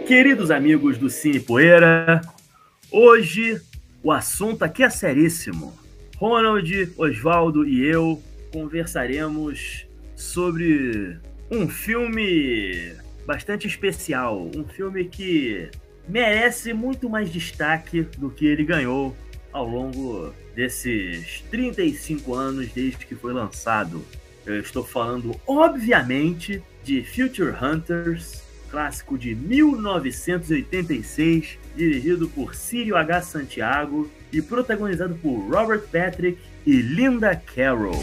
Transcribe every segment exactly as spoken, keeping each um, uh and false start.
Queridos amigos do Cine Poeira, hoje o assunto aqui é seríssimo. Ronald, Osvaldo e eu conversaremos sobre um filme bastante especial, um filme que merece muito mais destaque do que ele ganhou ao longo desses trinta e cinco anos desde que foi lançado. Eu estou falando, obviamente, de Future Hunters, clássico de mil novecentos e oitenta e seis, dirigido por Círio H. Santiago e protagonizado por Robert Patrick e Linda Carroll.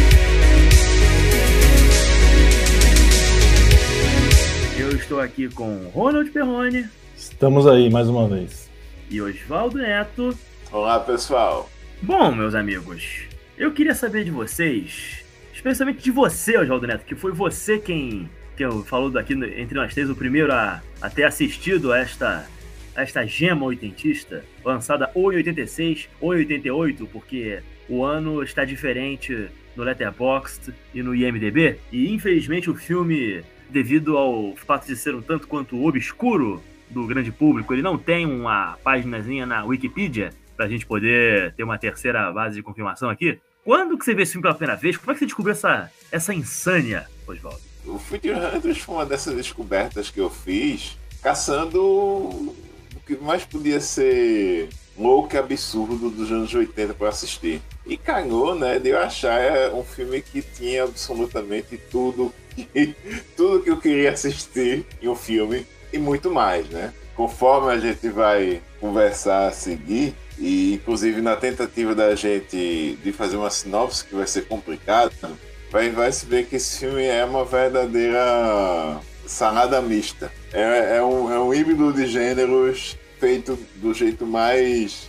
Eu estou aqui com Ronald Perrone. Estamos aí mais uma vez. E Osvaldo Neto. Olá, pessoal. Bom, meus amigos, eu queria saber de vocês, especialmente de você, Osvaldo Neto, que foi você quem... que eu falou daqui entre nós três, o primeiro a, a ter assistido a esta, a esta gema oitentista, lançada ou em oitenta e seis ou em oitenta e oito, porque o ano está diferente no Letterboxd e no I M D B, e infelizmente o filme, devido ao fato de ser um tanto quanto obscuro do grande público, ele não tem uma paginazinha na Wikipedia pra gente poder ter uma terceira base de confirmação aqui. Quando que você vê esse filme pela primeira vez? Como é que você descobriu essa, essa insânia, Osvaldo? O Future Hunters foi uma dessas descobertas que eu fiz caçando o que mais podia ser louco e absurdo dos anos oitenta para assistir. E calhou, né, de eu achar um filme que tinha absolutamente tudo que, tudo que eu queria assistir em um filme e muito mais, né? Conforme a gente vai conversar a seguir, e inclusive na tentativa da gente de fazer uma sinopse que vai ser complicado, Vai, vai se ver que esse filme é uma verdadeira salada mista. É, é, um, é um híbrido de gêneros feito do jeito mais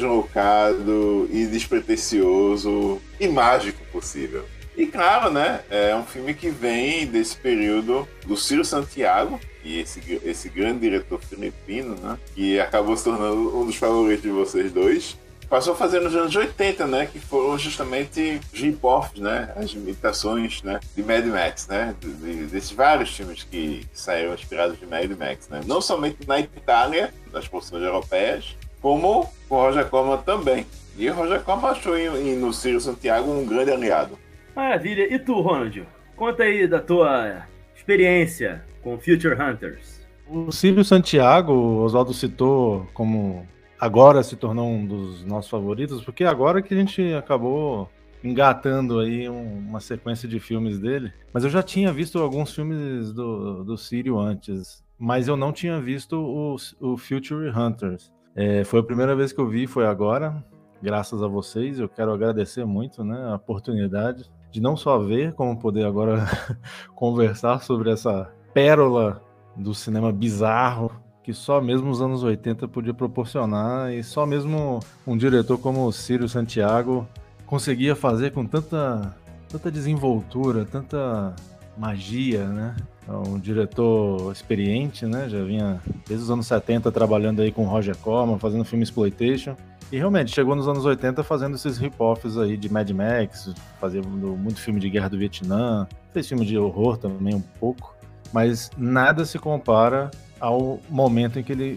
deslocado e despretensioso e mágico possível. E claro, né, é um filme que vem desse período do Círio Santiago, e esse, esse grande diretor filipino, né, que acabou se tornando um dos favoritos de vocês dois. Passou a fazer nos anos oitenta, né? Que foram justamente os rip-offs, né? As imitações, né? De Mad Max, né? De, de, desses vários filmes que saíram inspirados de Mad Max, né? Não somente na Itália, nas produções europeias, como com o Roger Corman também. E o Roger Corman achou em, em, no Círio Santiago um grande aliado. Maravilha. E tu, Ronald? Conta aí da tua experiência com Future Hunters. O Círio Santiago, o Osvaldo citou como... agora se tornou um dos nossos favoritos, porque agora que a gente acabou engatando aí um, uma sequência de filmes dele. Mas eu já tinha visto alguns filmes do, do Círio antes, mas eu não tinha visto o, o Future Hunters. É, foi a primeira vez que eu vi, foi agora, graças a vocês. Eu quero agradecer muito, né, a oportunidade de não só ver, como poder agora conversar sobre essa pérola do cinema bizarro, que só mesmo os anos oitenta podia proporcionar, e só mesmo um diretor como o Círio Santiago conseguia fazer com tanta, tanta desenvoltura, tanta magia, né? Um diretor experiente, né? Já vinha desde os anos setenta trabalhando aí com Roger Corman, fazendo filme exploitation, e realmente chegou nos anos oitenta fazendo esses rip-offs aí de Mad Max, fazendo muito filme de guerra do Vietnã, fez filme de horror também um pouco, mas nada se compara ao momento em que ele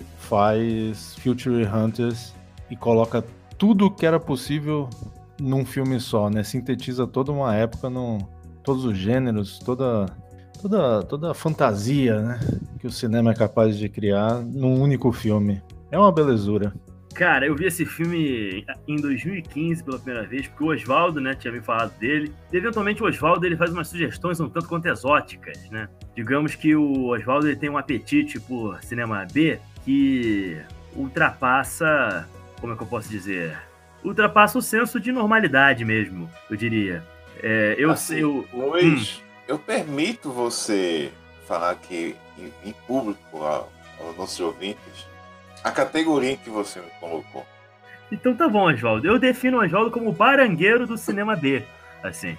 faz Future Hunters e coloca tudo que era possível num filme só, né? Sintetiza toda uma época, num, todos os gêneros, toda, toda, toda a fantasia, né, que o cinema é capaz de criar num único filme. É uma belezura. Cara, eu vi esse filme em dois mil e quinze pela primeira vez, porque o Osvaldo, né, tinha me falado dele. E, eventualmente, o Osvaldo ele faz umas sugestões um tanto quanto exóticas, né? Digamos que o Osvaldo ele tem um apetite por cinema B que ultrapassa, como é que eu posso dizer? Ultrapassa o senso de normalidade mesmo, eu diria. É, eu assim, sei... Eu... Luiz, hum. eu permito você falar aqui em, em público aos nossos ouvintes a categoria que você me colocou. Então tá bom, Osvaldo. Eu defino o Osvaldo como o barangueiro do cinema B, assim.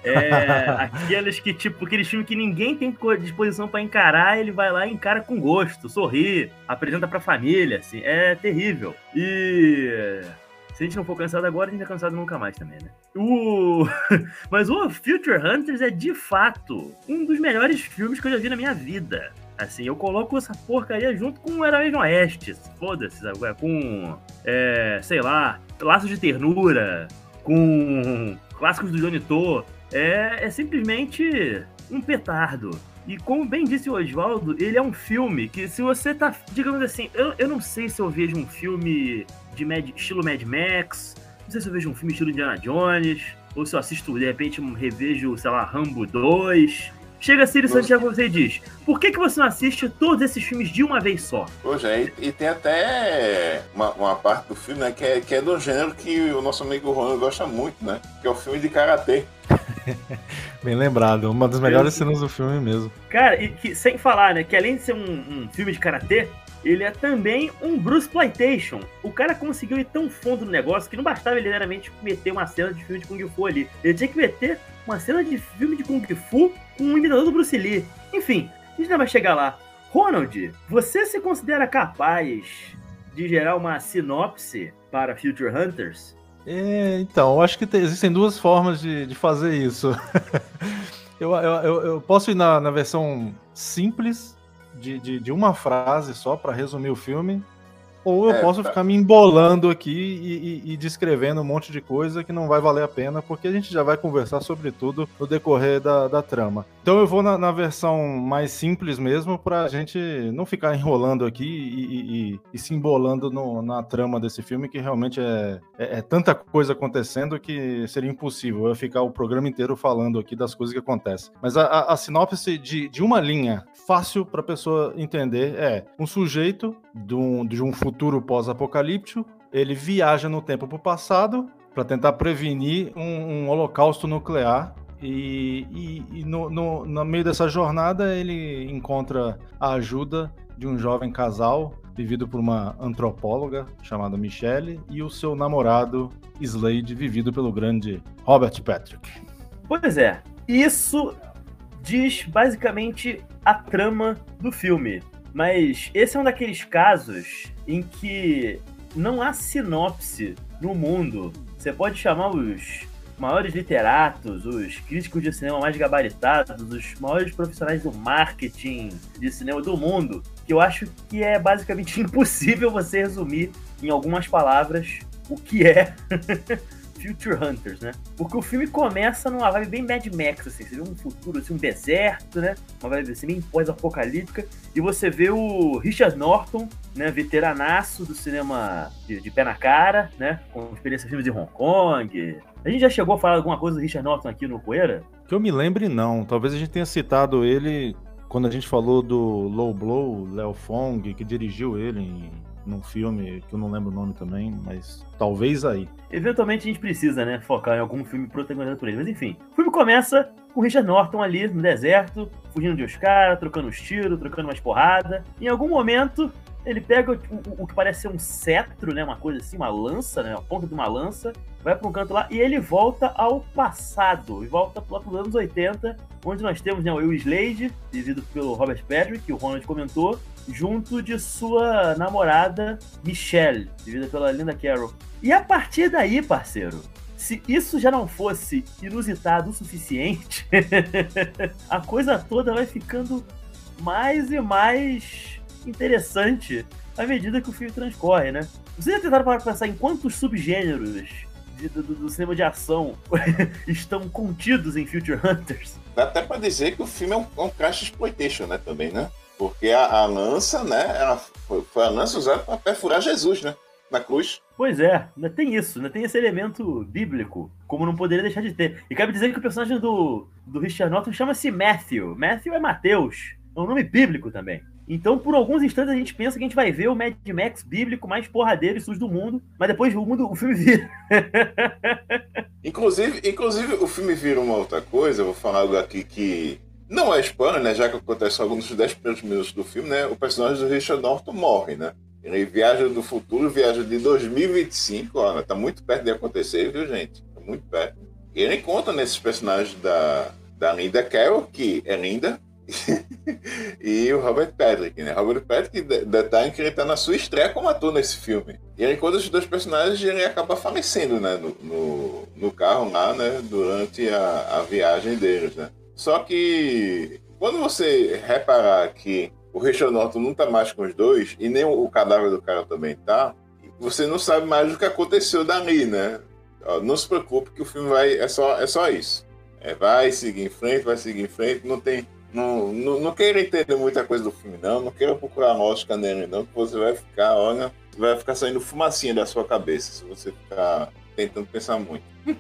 É, aqueles que, tipo, aqueles filmes que ninguém tem disposição pra encarar, ele vai lá e encara com gosto, sorri, apresenta pra família, assim. É terrível. E... se a gente não for cansado agora, a gente é cansado nunca mais também, né? O... Mas o Future Hunters é, de fato, um dos melhores filmes que eu já vi na minha vida. Assim, eu coloco essa porcaria junto com o Heróis no Oeste. Foda-se, sabe? Com, é, sei lá, Laços de Ternura, com clássicos do Johnny To. É, é simplesmente um petardo. E como bem disse o Oswaldo, ele é um filme que se você tá, digamos assim, eu, eu não sei se eu vejo um filme de Mad, estilo Mad Max, não sei se eu vejo um filme estilo Indiana Jones, ou se eu assisto, de repente, um revejo, sei lá, Rambo dois. Chega Ciro Santiago você diz, por que, que você não assiste todos esses filmes de uma vez só? Poxa, e, e tem até uma, uma parte do filme, né, que é, que é do gênero que o nosso amigo Ronald gosta muito, né? Que é o filme de karatê. Bem lembrado, uma das melhores cenas do filme mesmo. Cara, e que, sem falar, né, que além de ser um, um filme de karatê, ele é também um Bruce Playtation. O cara conseguiu ir tão fundo no negócio que não bastava ele meramente meter uma cena de filme de Kung Fu ali. Ele tinha que meter uma cena de filme de Kung Fu com um imitador do Bruce Lee. Enfim, a gente não vai chegar lá. Ronald, você se considera capaz de gerar uma sinopse para Future Hunters? É, então, eu acho que tem, existem duas formas de, de fazer isso. eu, eu, eu, eu posso ir na, na versão simples, de, de, de uma frase só, para resumir o filme, ou eu é, posso tá. ficar me embolando aqui e, e, e descrevendo um monte de coisa que não vai valer a pena, porque a gente já vai conversar sobre tudo no decorrer da, da trama. Então eu vou na, na versão mais simples mesmo, pra gente não ficar enrolando aqui e, e, e, e se embolando no, na trama desse filme, que realmente é, é, é tanta coisa acontecendo que seria impossível eu ficar o programa inteiro falando aqui das coisas que acontecem. Mas a, a, a sinopse de, de uma linha fácil para a pessoa entender é um sujeito de um, de um futuro pós-apocalíptico, ele viaja no tempo para o passado para tentar prevenir um, um holocausto nuclear e, e, e no, no, no meio dessa jornada ele encontra a ajuda de um jovem casal vivido por uma antropóloga chamada Michelle e o seu namorado Slade, vivido pelo grande Robert Patrick. Pois é, isso diz basicamente a trama do filme, mas esse é um daqueles casos em que não há sinopse no mundo. Você pode chamar os maiores literatos, os críticos de cinema mais gabaritados, os maiores profissionais do marketing de cinema do mundo, que eu acho que é basicamente impossível você resumir em algumas palavras o que é Future Hunters, né? Porque o filme começa numa vibe bem Mad Max, assim, você vê um futuro, assim, um deserto, né? Uma vibe assim, bem pós-apocalíptica, e você vê o Richard Norton, né, veteranaço do cinema de, de pé na cara, né? Com experiência em filmes de Hong Kong. A gente já chegou a falar alguma coisa do Richard Norton aqui no Poeira? Que eu me lembre, não. Talvez a gente tenha citado ele quando a gente falou do Low Blow, Léo Fong, que dirigiu ele em... num filme que eu não lembro o nome também, mas talvez aí. Eventualmente a gente precisa, né, focar em algum filme protagonizado por ele. Mas enfim, o filme começa com o Richard Norton ali no deserto, fugindo de uns caras, trocando uns tiros, trocando umas porradas. Em algum momento, ele pega o, o, o que parece ser um cetro, né, uma coisa assim, uma lança, né, a ponta de uma lança, vai para um canto lá e ele volta ao passado, e volta lá para os anos oitenta, onde nós temos, né, o Slade, vivido pelo Robert Patrick, que o Ronald comentou, junto de sua namorada Michelle, vivida pela Linda Carroll. E a partir daí, parceiro, se isso já não fosse inusitado o suficiente, a coisa toda vai ficando mais e mais interessante à medida que o filme transcorre, né? Vocês já tentaram parar pra pensar em quantos subgêneros de, do, do cinema de ação estão contidos em Future Hunters? Dá até pra dizer que o filme é um, um crash exploitation, né, também, né? Porque a, a lança, né, ela foi, foi a lança usada para perfurar Jesus, né, na cruz. Pois é, ainda tem isso, ainda tem esse elemento bíblico, como não poderia deixar de ter. E cabe dizer que o personagem do, do Richard Norton chama-se Matthew. Matthew é Mateus, é um nome bíblico também. Então, por alguns instantes, a gente pensa que a gente vai ver o Mad Max bíblico mais porradeiro e sujo do mundo, mas depois o, mundo, o filme vira. inclusive, inclusive, o filme vira uma outra coisa, eu vou falar algo aqui que não é spoiler, né? Já que acontece alguns dos dez primeiros minutos do filme, né? O personagem do Richard Norton morre, né? Ele viaja do futuro, viaja de dois mil e vinte e cinco, ó, tá muito perto de acontecer, viu, gente? Tá muito perto. E ele encontra nesses personagens da, da Linda Carroll, que é linda, e o Robert Patrick, né? Robert Patrick, detalhe que ele tá na sua estreia como ator nesse filme. E ele encontra os dois personagens e ele acaba falecendo, né? No, no, no carro lá, né? Durante a, a viagem deles, né? Só que quando você reparar que o Richard Norton não tá mais com os dois, e nem o cadáver do cara também tá, você não sabe mais o que aconteceu dali, né? Ó, não se preocupe que o filme vai, é só, é só isso. É, vai seguir em frente, vai seguir em frente, não tem... Não, não, não queira entender muita coisa do filme, não. Não queira procurar lógica nele, não, que você vai ficar, olha, vai ficar saindo fumacinha da sua cabeça se você ficar tentando pensar muito.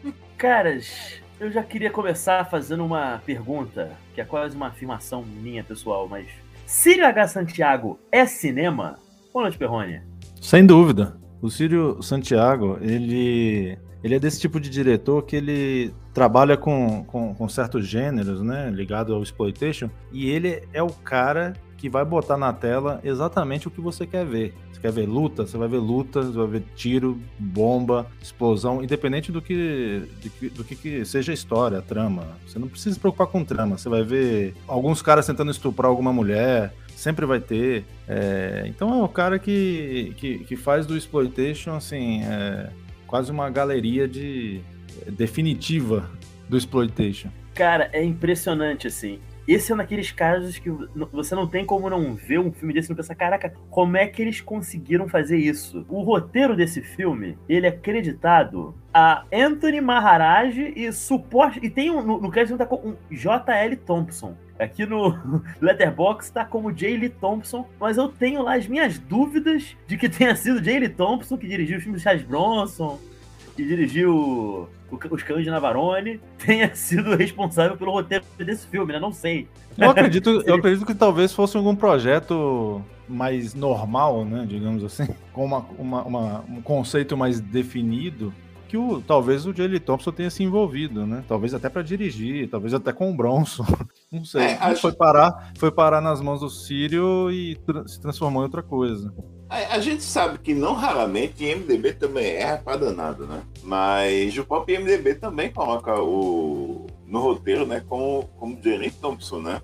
Caras, eu já queria começar fazendo uma pergunta, que é quase uma afirmação minha, pessoal, mas... Círio H. Santiago é cinema? Boa noite, Perrone. Sem dúvida. O Círio Santiago, ele... Ele é desse tipo de diretor que ele trabalha com, com, com certos gêneros, né, ligado ao exploitation, e ele é o cara que vai botar na tela exatamente o que você quer ver. Você quer ver luta? Você vai ver luta, você vai ver tiro, bomba, explosão, independente do que, de, do que, que seja a história, a trama. Você não precisa se preocupar com trama. Você vai ver alguns caras tentando estuprar alguma mulher, sempre vai ter. É, então é o cara que, que, que faz do exploitation, assim... É, quase uma galeria de definitiva do exploitation. Cara, é impressionante, assim. Esse é um daqueles casos que você não tem como não ver um filme desse e não pensar, caraca, como é que eles conseguiram fazer isso? O roteiro desse filme, ele é acreditado a Anthony Maharaj e suporte... E tem um, no, no crédito tá com um J L Thompson. Aqui no Letterboxd tá como J. Lee Thompson, mas eu tenho lá as minhas dúvidas de que tenha sido J. Lee Thompson que dirigiu os filmes de Charles Bronson, que dirigiu o, Os Cães de Navarone, tenha sido responsável pelo roteiro desse filme, né? Não sei. Eu acredito, eu acredito que talvez fosse algum projeto mais normal, né? Digamos assim, com uma, uma, uma, um conceito mais definido. Que o, talvez o J. Lee Thompson tenha se envolvido, né? Talvez até para dirigir, talvez até com o Bronson. Não sei. É, acho... foi, parar, foi parar nas mãos do Círio e tra- se transformou em outra coisa. A, a gente sabe que não raramente M D B também erra pra danado, né? Mas o próprio M D B também coloca o, no roteiro, né? Como, como J. Lee Thompson, né?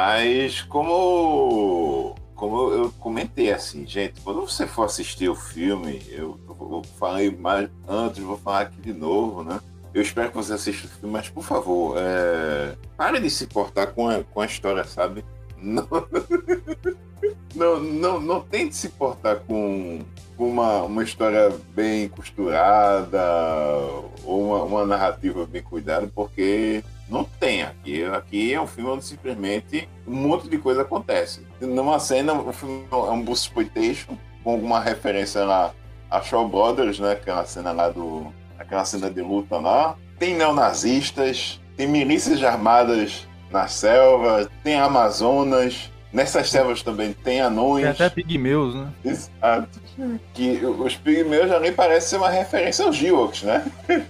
Mas como... Como eu comentei assim, gente, quando você for assistir o filme, eu, eu falei mais antes, vou falar aqui de novo, né? Eu espero que você assista o filme, mas por favor, é... pare de se importar com a, com a história, sabe? Não, não, não, não tente se importar com, com uma, uma história bem costurada ou uma, uma narrativa bem cuidada, porque... Não tem aqui. Aqui é um filme onde simplesmente um monte de coisa acontece. Numa cena, o filme é um exploitation, com alguma referência lá a Shaw Brothers, né? Aquela cena lá do... Aquela cena de luta lá. Tem neonazistas, tem milícias armadas na selva, tem Amazonas. Nessas selvas também tem anões. Tem até pigmeus, né? Exato. Que os pigmeus já nem parecem ser uma referência aos Ewoks, né?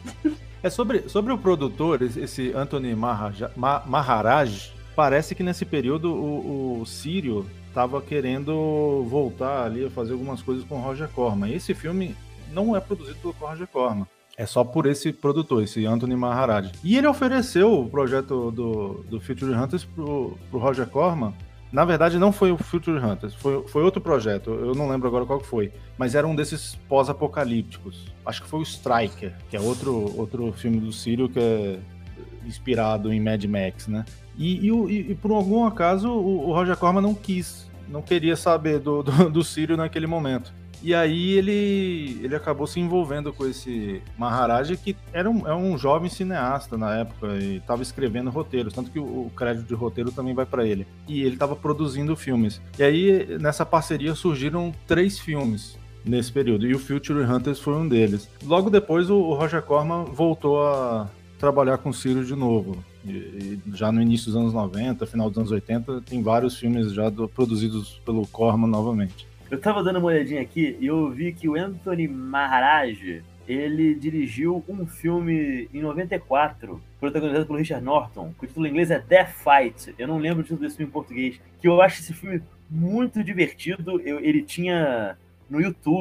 É sobre, sobre o produtor, esse Anthony Maharaj, Maharaj, parece que nesse período o, o Círio estava querendo voltar ali a fazer algumas coisas com o Roger Corman. Esse filme não é produzido pelo Roger Corman, é só por esse produtor, esse Anthony Maharaj. E ele ofereceu o projeto do, do Future Hunters pro, pro Roger Corman. Na verdade, não foi o Future Hunters, foi, foi outro projeto, eu não lembro agora qual que foi, mas era um desses pós-apocalípticos. Acho que foi o Striker, que é outro, outro filme do Círio que é inspirado em Mad Max, né? E, e, e, e por algum acaso o, o Roger Corman não quis, não queria saber do, do, do Círio naquele momento. E aí ele, ele acabou se envolvendo com esse Maharaj, que era um, é um jovem cineasta na época e estava escrevendo roteiros, tanto que o, o crédito de roteiro também vai para ele. E ele estava produzindo filmes. E aí, nessa parceria, surgiram três filmes nesse período, e o Future Hunters foi um deles. Logo depois, o, o Roger Corman voltou a trabalhar com o Círio de novo. E, e já no início dos anos noventa, final dos anos oitenta, tem vários filmes já do, produzidos pelo Corman novamente. Eu tava dando uma olhadinha aqui e eu vi que o Anthony Maharaj, ele dirigiu um filme em noventa e quatro, protagonizado pelo Richard Norton, que o título em inglês é Death Fight. Eu não lembro o título desse filme em português, que eu acho esse filme muito divertido. Eu, ele tinha no YouTube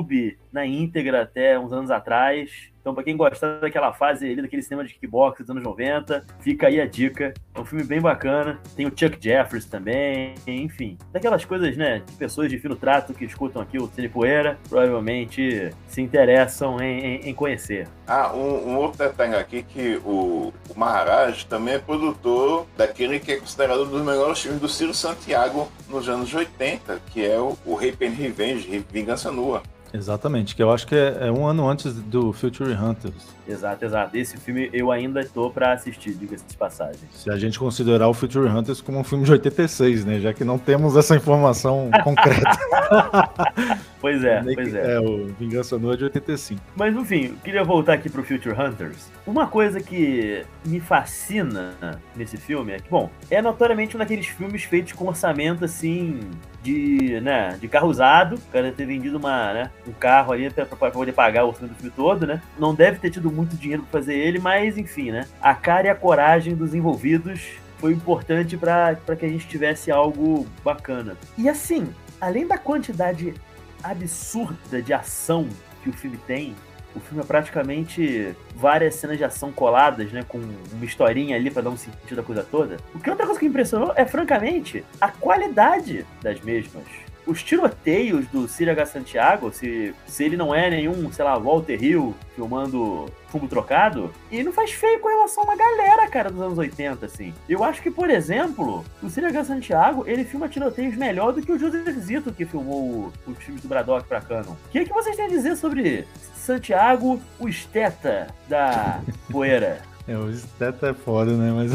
na íntegra até uns anos atrás. Então, pra quem gosta daquela fase ali, daquele cinema de kickbox dos anos noventa, fica aí a dica. É um filme bem bacana. Tem o Chuck Jeffers também, enfim. Daquelas coisas, né, de pessoas de fino trato que escutam aqui o Cine Poeira, provavelmente se interessam em, em, em conhecer. Ah, um, um outro detalhe aqui, que o, o Maharaj também é produtor daquele que é considerado um dos melhores filmes do Ciro Santiago nos anos oitenta, que é o, o Rape and Revenge, Vingança Nua. Exatamente, que eu acho que é, é um ano antes do Future Hunters. Exato, exato. Esse filme eu ainda tô pra assistir, diga-se de passagem. Se a gente considerar o Future Hunters como um filme de oitenta e seis, né? Já que não temos essa informação concreta. Pois é, pois é. É, o Vingança Nua é de oitenta e cinco. Mas, enfim, eu queria voltar aqui pro Future Hunters. Uma coisa que me fascina nesse filme é que, bom, é notoriamente um daqueles filmes feitos com orçamento, assim, de, né, de carro usado. O cara ter vendido uma, né, um carro ali pra, pra poder pagar o orçamento do filme todo, né? Não deve ter tido muito dinheiro pra fazer ele, mas, enfim, né? A cara e a coragem dos envolvidos foi importante pra, pra que a gente tivesse algo bacana. E, assim, além da quantidade absurda de ação que o filme tem, o filme é praticamente várias cenas de ação coladas, né, com uma historinha ali pra dar um sentido à coisa toda. O que outra coisa que me impressionou é, francamente, a qualidade das mesmas. Os tiroteios do Ciro H. Santiago, se, se ele não é nenhum, sei lá, Walter Hill filmando fumo trocado, ele não faz feio com relação a uma galera, cara, dos anos oitenta, assim. Eu acho que, por exemplo, o Ciro H. Santiago, ele filma tiroteios melhor do que o Joseph Zito, que filmou os filmes do Braddock pra Canon. O que é que vocês têm a dizer sobre Santiago, o esteta da poeira? É, o esteta é foda, né? Mas...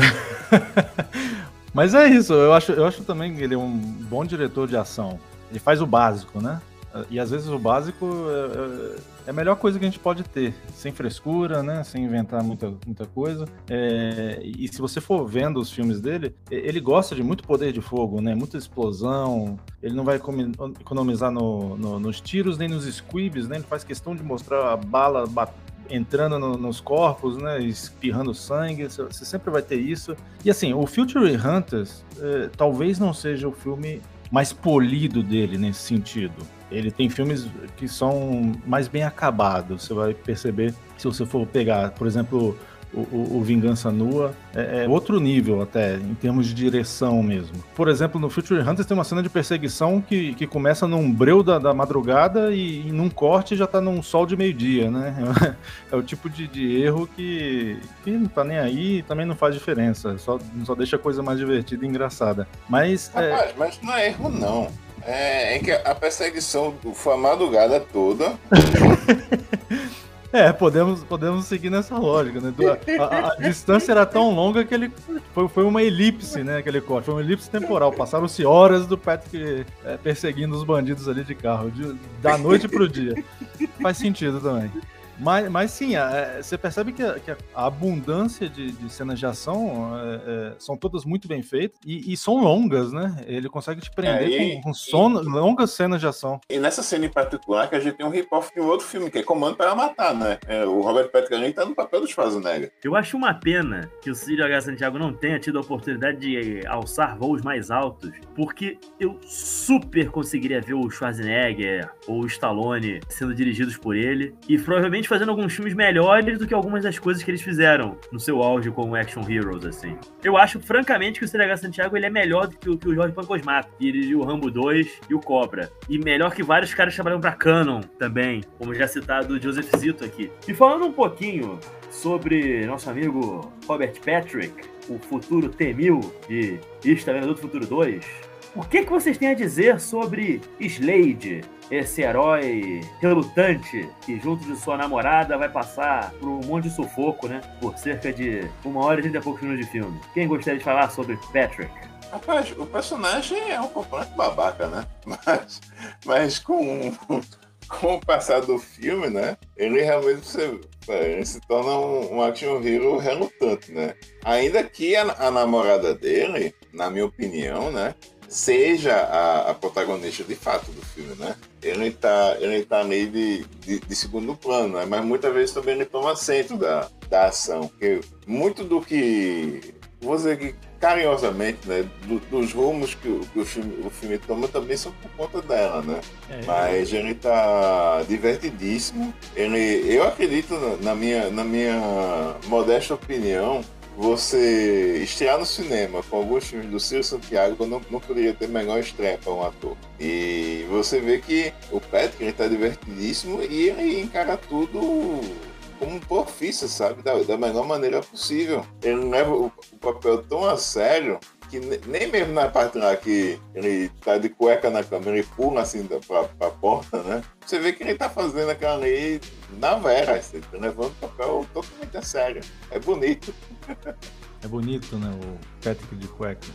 Mas é isso, eu acho, eu acho também que ele é um bom diretor de ação. Ele faz o básico, né? E às vezes o básico é, é a melhor coisa que a gente pode ter, sem frescura, né? Sem inventar muita, muita coisa. É, e se você for vendo os filmes dele, ele gosta de muito poder de fogo, né? Muita explosão. Ele não vai economizar no, no, nos tiros nem nos squibs, né? Ele faz questão de mostrar a bala batendo, entrando no, nos corpos, né, espirrando sangue, você sempre vai ter isso. E assim, o Future Hunters é, talvez não seja o filme mais polido dele nesse sentido. Ele tem filmes que são mais bem acabados, você vai perceber, se você for pegar, por exemplo, o, o, o Vingança Nua, é, é outro nível até, em termos de direção mesmo. Por exemplo, no Future Hunters tem uma cena de perseguição que, que começa num breu da, da madrugada e, e num corte já tá num sol de meio-dia, né? É o tipo de, de erro que, que não tá nem aí e também não faz diferença, só, só deixa a coisa mais divertida e engraçada. Mas, Rapaz, é... mas não é erro, não. É, é que a perseguição foi a madrugada toda. É, podemos, podemos seguir nessa lógica, né? A, a, a distância era tão longa que ele foi, foi uma elipse, né? Aquele corte, foi uma elipse temporal. Passaram-se horas do Patrick é, perseguindo os bandidos ali de carro, de, da noite pro dia. Faz sentido também. Mas, mas sim, é, você percebe que a, que a abundância de, de cenas de ação é, é, são todas muito bem feitas e, e são longas, né? Ele consegue te prender é, e, com, com sono, e, longas cenas de ação. E nessa cena em particular que a gente tem um rip-off de um outro filme, que é Comando para Matar, né? É, o Robert Patrick tá no papel do Schwarzenegger. Eu acho uma pena que o Ciro H. Santiago não tenha tido a oportunidade de alçar voos mais altos, porque eu super conseguiria ver o Schwarzenegger ou o Stallone sendo dirigidos por ele e provavelmente fazendo alguns filmes melhores do que algumas das coisas que eles fizeram no seu auge como Action Heroes, assim. Eu acho, francamente, que o Ciro H. Santiago ele é melhor do que o, que o Jorge Pancosmato, que dirigiu o Rambo dois e o Cobra. E melhor que vários caras que trabalham pra Canon também, como já citado o Joseph Zito aqui. E falando um pouquinho sobre nosso amigo Robert Patrick, o futuro T mil de Exterminador do Futuro dois, o que, que vocês têm a dizer sobre Slade, esse herói relutante que junto de sua namorada vai passar por um monte de sufoco, né? Por cerca de uma hora e trinta e poucos minutos de filme. Quem gostaria de falar sobre Patrick? Rapaz, o personagem é um completo babaca, né? Mas, mas com, com o passar do filme, né? Ele realmente se, ele se torna um, um action hero relutante, né? Ainda que a, a namorada dele, na minha opinião, né? Seja a, a protagonista de fato do filme, né? Ele tá, ele tá ali de, de, de segundo plano, né? Mas muitas vezes também ele toma centro da, da ação. Porque muito do que... Vou dizer que carinhosamente, né, do, dos rumos que, o, que o, filme, o filme toma também são por conta dela, né? É, Mas é. ele tá divertidíssimo. Ele, eu acredito, na minha, na minha modesta opinião, você estrear no cinema com alguns filmes do Ciro Santiago não, não poderia ter melhor estreia para um ator. E você vê que o Patrick está divertidíssimo e ele encara tudo como um profissa, sabe? Da, da melhor maneira possível. Ele leva o, o papel tão a sério que nem mesmo na parte lá que ele tá de cueca na cama, ele pula assim pra, pra porta, né? Você vê que ele tá fazendo aquela ali na vera, assim, tá levando o papel totalmente a sério. É bonito. É bonito, né? O Patrick de cueca.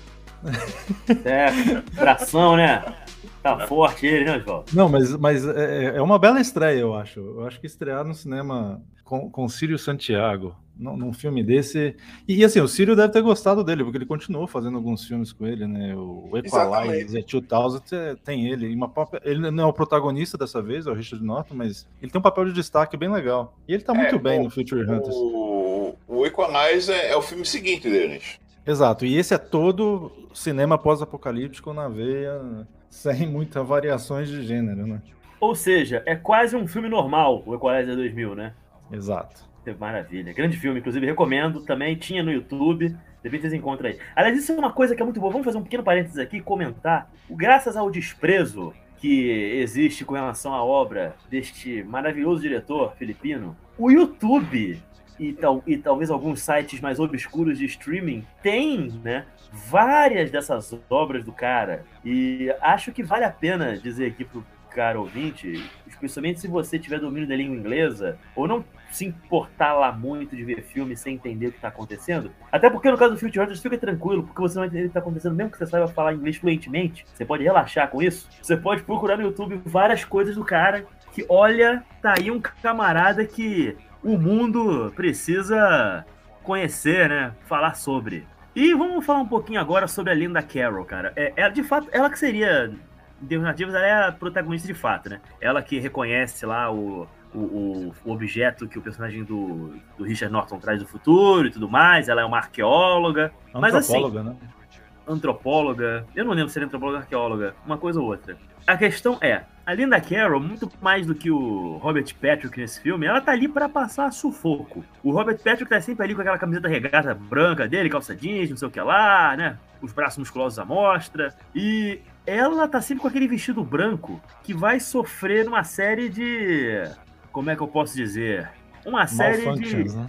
É, bração, né? Tá forte ele, né, João? Não, mas, mas é, é uma bela estreia, eu acho. Eu acho que estrear no cinema com, com Círio Santiago, num, num filme desse... E, e assim, o Círio deve ter gostado dele, porque ele continuou fazendo alguns filmes com ele, né? O Equalizer, dois mil tem ele. E uma própria, ele não é o protagonista dessa vez, é o Richard Norton, mas ele tem um papel de destaque bem legal. E ele tá muito é, bem o, no Future Hunters. O, o Equalizer é o filme seguinte deles. Exato, e esse é todo cinema pós-apocalíptico na veia, sem muitas variações de gênero, né? Ou seja, é quase um filme normal, o Equalizer dois mil, né? Exato. Maravilha, grande filme, inclusive recomendo, também tinha no YouTube, de repente vocês encontram aí. Aliás, isso é uma coisa que é muito boa, vamos fazer um pequeno parênteses aqui e comentar, graças ao desprezo que existe com relação à obra deste maravilhoso diretor filipino, o YouTube... E, tal, e talvez alguns sites mais obscuros de streaming tem, né, várias dessas obras do cara. E acho que vale a pena dizer aqui pro cara ouvinte, especialmente se você tiver domínio da língua inglesa, ou não se importar lá muito de ver filme sem entender o que está acontecendo. Até porque no caso do Future Hunters, fica tranquilo, porque você não vai entender o que está acontecendo, mesmo que você saiba falar inglês fluentemente, você pode relaxar com isso. Você pode procurar no YouTube várias coisas do cara que, olha, tá aí um camarada que... o mundo precisa conhecer, né? Falar sobre. E vamos falar um pouquinho agora sobre a Linda Carroll, cara. É, é, de fato, ela que seria, em termos narrativos, ela é a protagonista de fato, né? Ela que reconhece lá o, o, o objeto que o personagem do, do Richard Norton traz do futuro e tudo mais. Ela é uma arqueóloga. Mas assim, né? Antropóloga. Eu não lembro se era antropóloga ou arqueóloga. Uma coisa ou outra. A questão é, a Linda Carroll, muito mais do que o Robert Patrick nesse filme, ela tá ali pra passar sufoco. O Robert Patrick tá sempre ali com aquela camiseta regata branca dele, calça jeans, não sei o que lá, né? Os braços musculosos à mostra. E ela tá sempre com aquele vestido branco que vai sofrer uma série de... Como é que eu posso dizer? Uma série de... Né?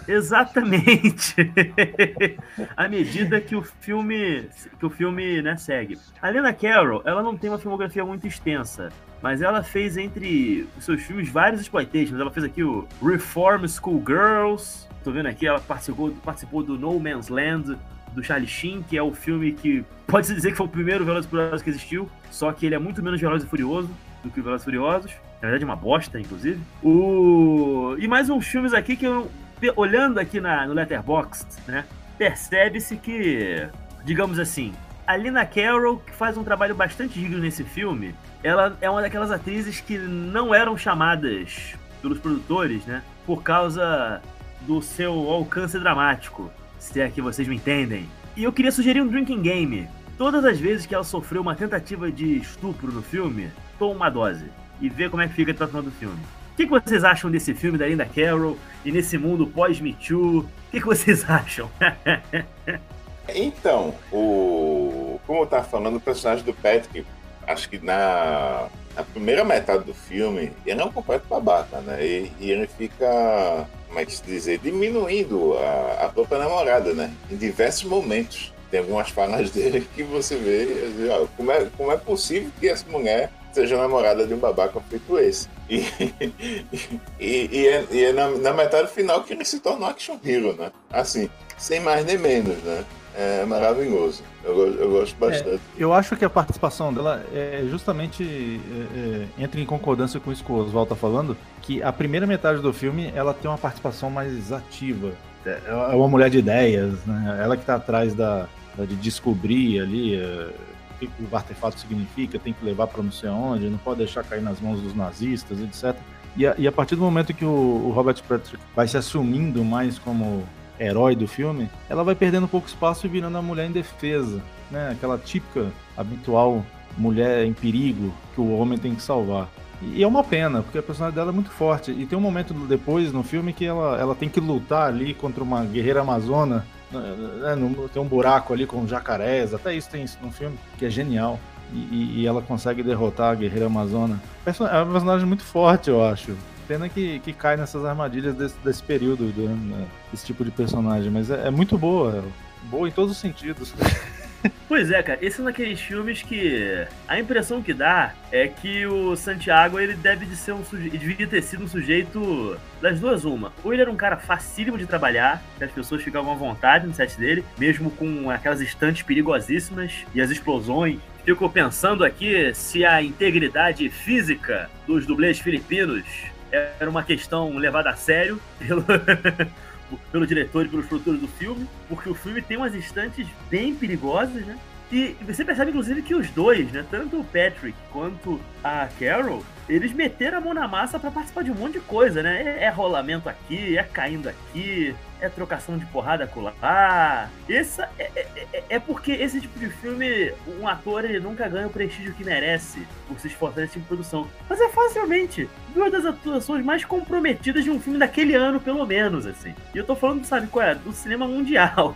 Exatamente. À medida que o filme, que o filme, né, segue. A Linda Carroll, ela não tem uma filmografia muito extensa, mas ela fez entre os seus filmes vários exploitations. Ela fez aqui o Reform School Girls. Tô vendo aqui, ela participou, participou do No Man's Land, do Charlie Sheen, que é o filme que pode-se dizer que foi o primeiro Velozes e Furiosos que existiu, só que ele é muito menos Velozes e Furioso do que o Velozes e Furiosos. Na verdade, uma bosta, inclusive. O... E mais uns filmes aqui que eu, olhando aqui na, no Letterboxd, né, percebe-se que, digamos assim, a Linda Carroll, que faz um trabalho bastante digno nesse filme, ela é uma daquelas atrizes que não eram chamadas pelos produtores, né, por causa do seu alcance dramático, se é que vocês me entendem. E eu queria sugerir um drinking game. Todas as vezes que ela sofreu uma tentativa de estupro no filme, toma uma dose e vê como é que fica até o final do filme. O que, que vocês acham desse filme da Linda Carroll e nesse mundo pós-Me Too? O que, que vocês acham? Então, o... como eu estava falando, o personagem do Patrick, acho que na, na primeira metade do filme, ele é um completo babaca, né? E, e ele fica, como é que se dizer, diminuindo a, a própria namorada, né? Em diversos momentos. Tem algumas falas dele que você vê, ó, como, é, como é possível que essa mulher seja namorada de um babaca feito esse. E, e, e é, e é na, na metade final que ele se torna um action hero, né? Assim, sem mais nem menos, né? É maravilhoso. Eu, eu gosto bastante. É, eu acho que a participação dela é justamente é, é, entra em concordância com isso que o Oswaldo tá falando, que a primeira metade do filme ela tem uma participação mais ativa. É uma mulher de ideias, né? Ela que tá atrás da, da de descobrir ali é, o que o artefato significa, tem que levar para não sei onde, não pode deixar cair nas mãos dos nazistas, etcétera. E a, e a partir do momento que o, o Robert Patrick vai se assumindo mais como herói do filme, ela vai perdendo um pouco espaço e virando a mulher indefesa, né? Aquela típica, habitual mulher em perigo que o homem tem que salvar. E é uma pena, porque a personagem dela é muito forte. E tem um momento depois no filme que ela, ela tem que lutar ali contra uma guerreira amazona, né? Tem um buraco ali com jacarés, até isso tem isso no filme, que é genial. E, e ela consegue derrotar a guerreira amazona. É uma personagem muito forte, eu acho. Pena que, que cai nessas armadilhas desse, desse período, né? Esse tipo de personagem. Mas é, é muito boa, boa em todos os sentidos. Pois é, cara, esse é um daqueles filmes que a impressão que dá é que o Santiago, ele deve de ser um sujeito, devia ter sido um sujeito das duas uma. Ou ele era um cara facílimo de trabalhar, que as pessoas ficavam à vontade no set dele, mesmo com aquelas estantes perigosíssimas e as explosões. Fico pensando aqui se a integridade física dos dublês filipinos era uma questão levada a sério pelo... pelo diretor e pelos produtores do filme, porque o filme tem umas estantes bem perigosas, né? E você percebe, inclusive, que os dois, né? Tanto o Patrick quanto a Carol, eles meteram a mão na massa pra participar de um monte de coisa, né? É, é rolamento aqui, é caindo aqui, é trocação de porrada acolá. Ah, essa é, é, é porque esse tipo de filme, um ator ele nunca ganha o prestígio que merece por se esforçar nesse tipo de produção. Mas é facilmente duas das atuações mais comprometidas de um filme daquele ano, pelo menos, assim. E eu tô falando, sabe qual é? Do cinema mundial.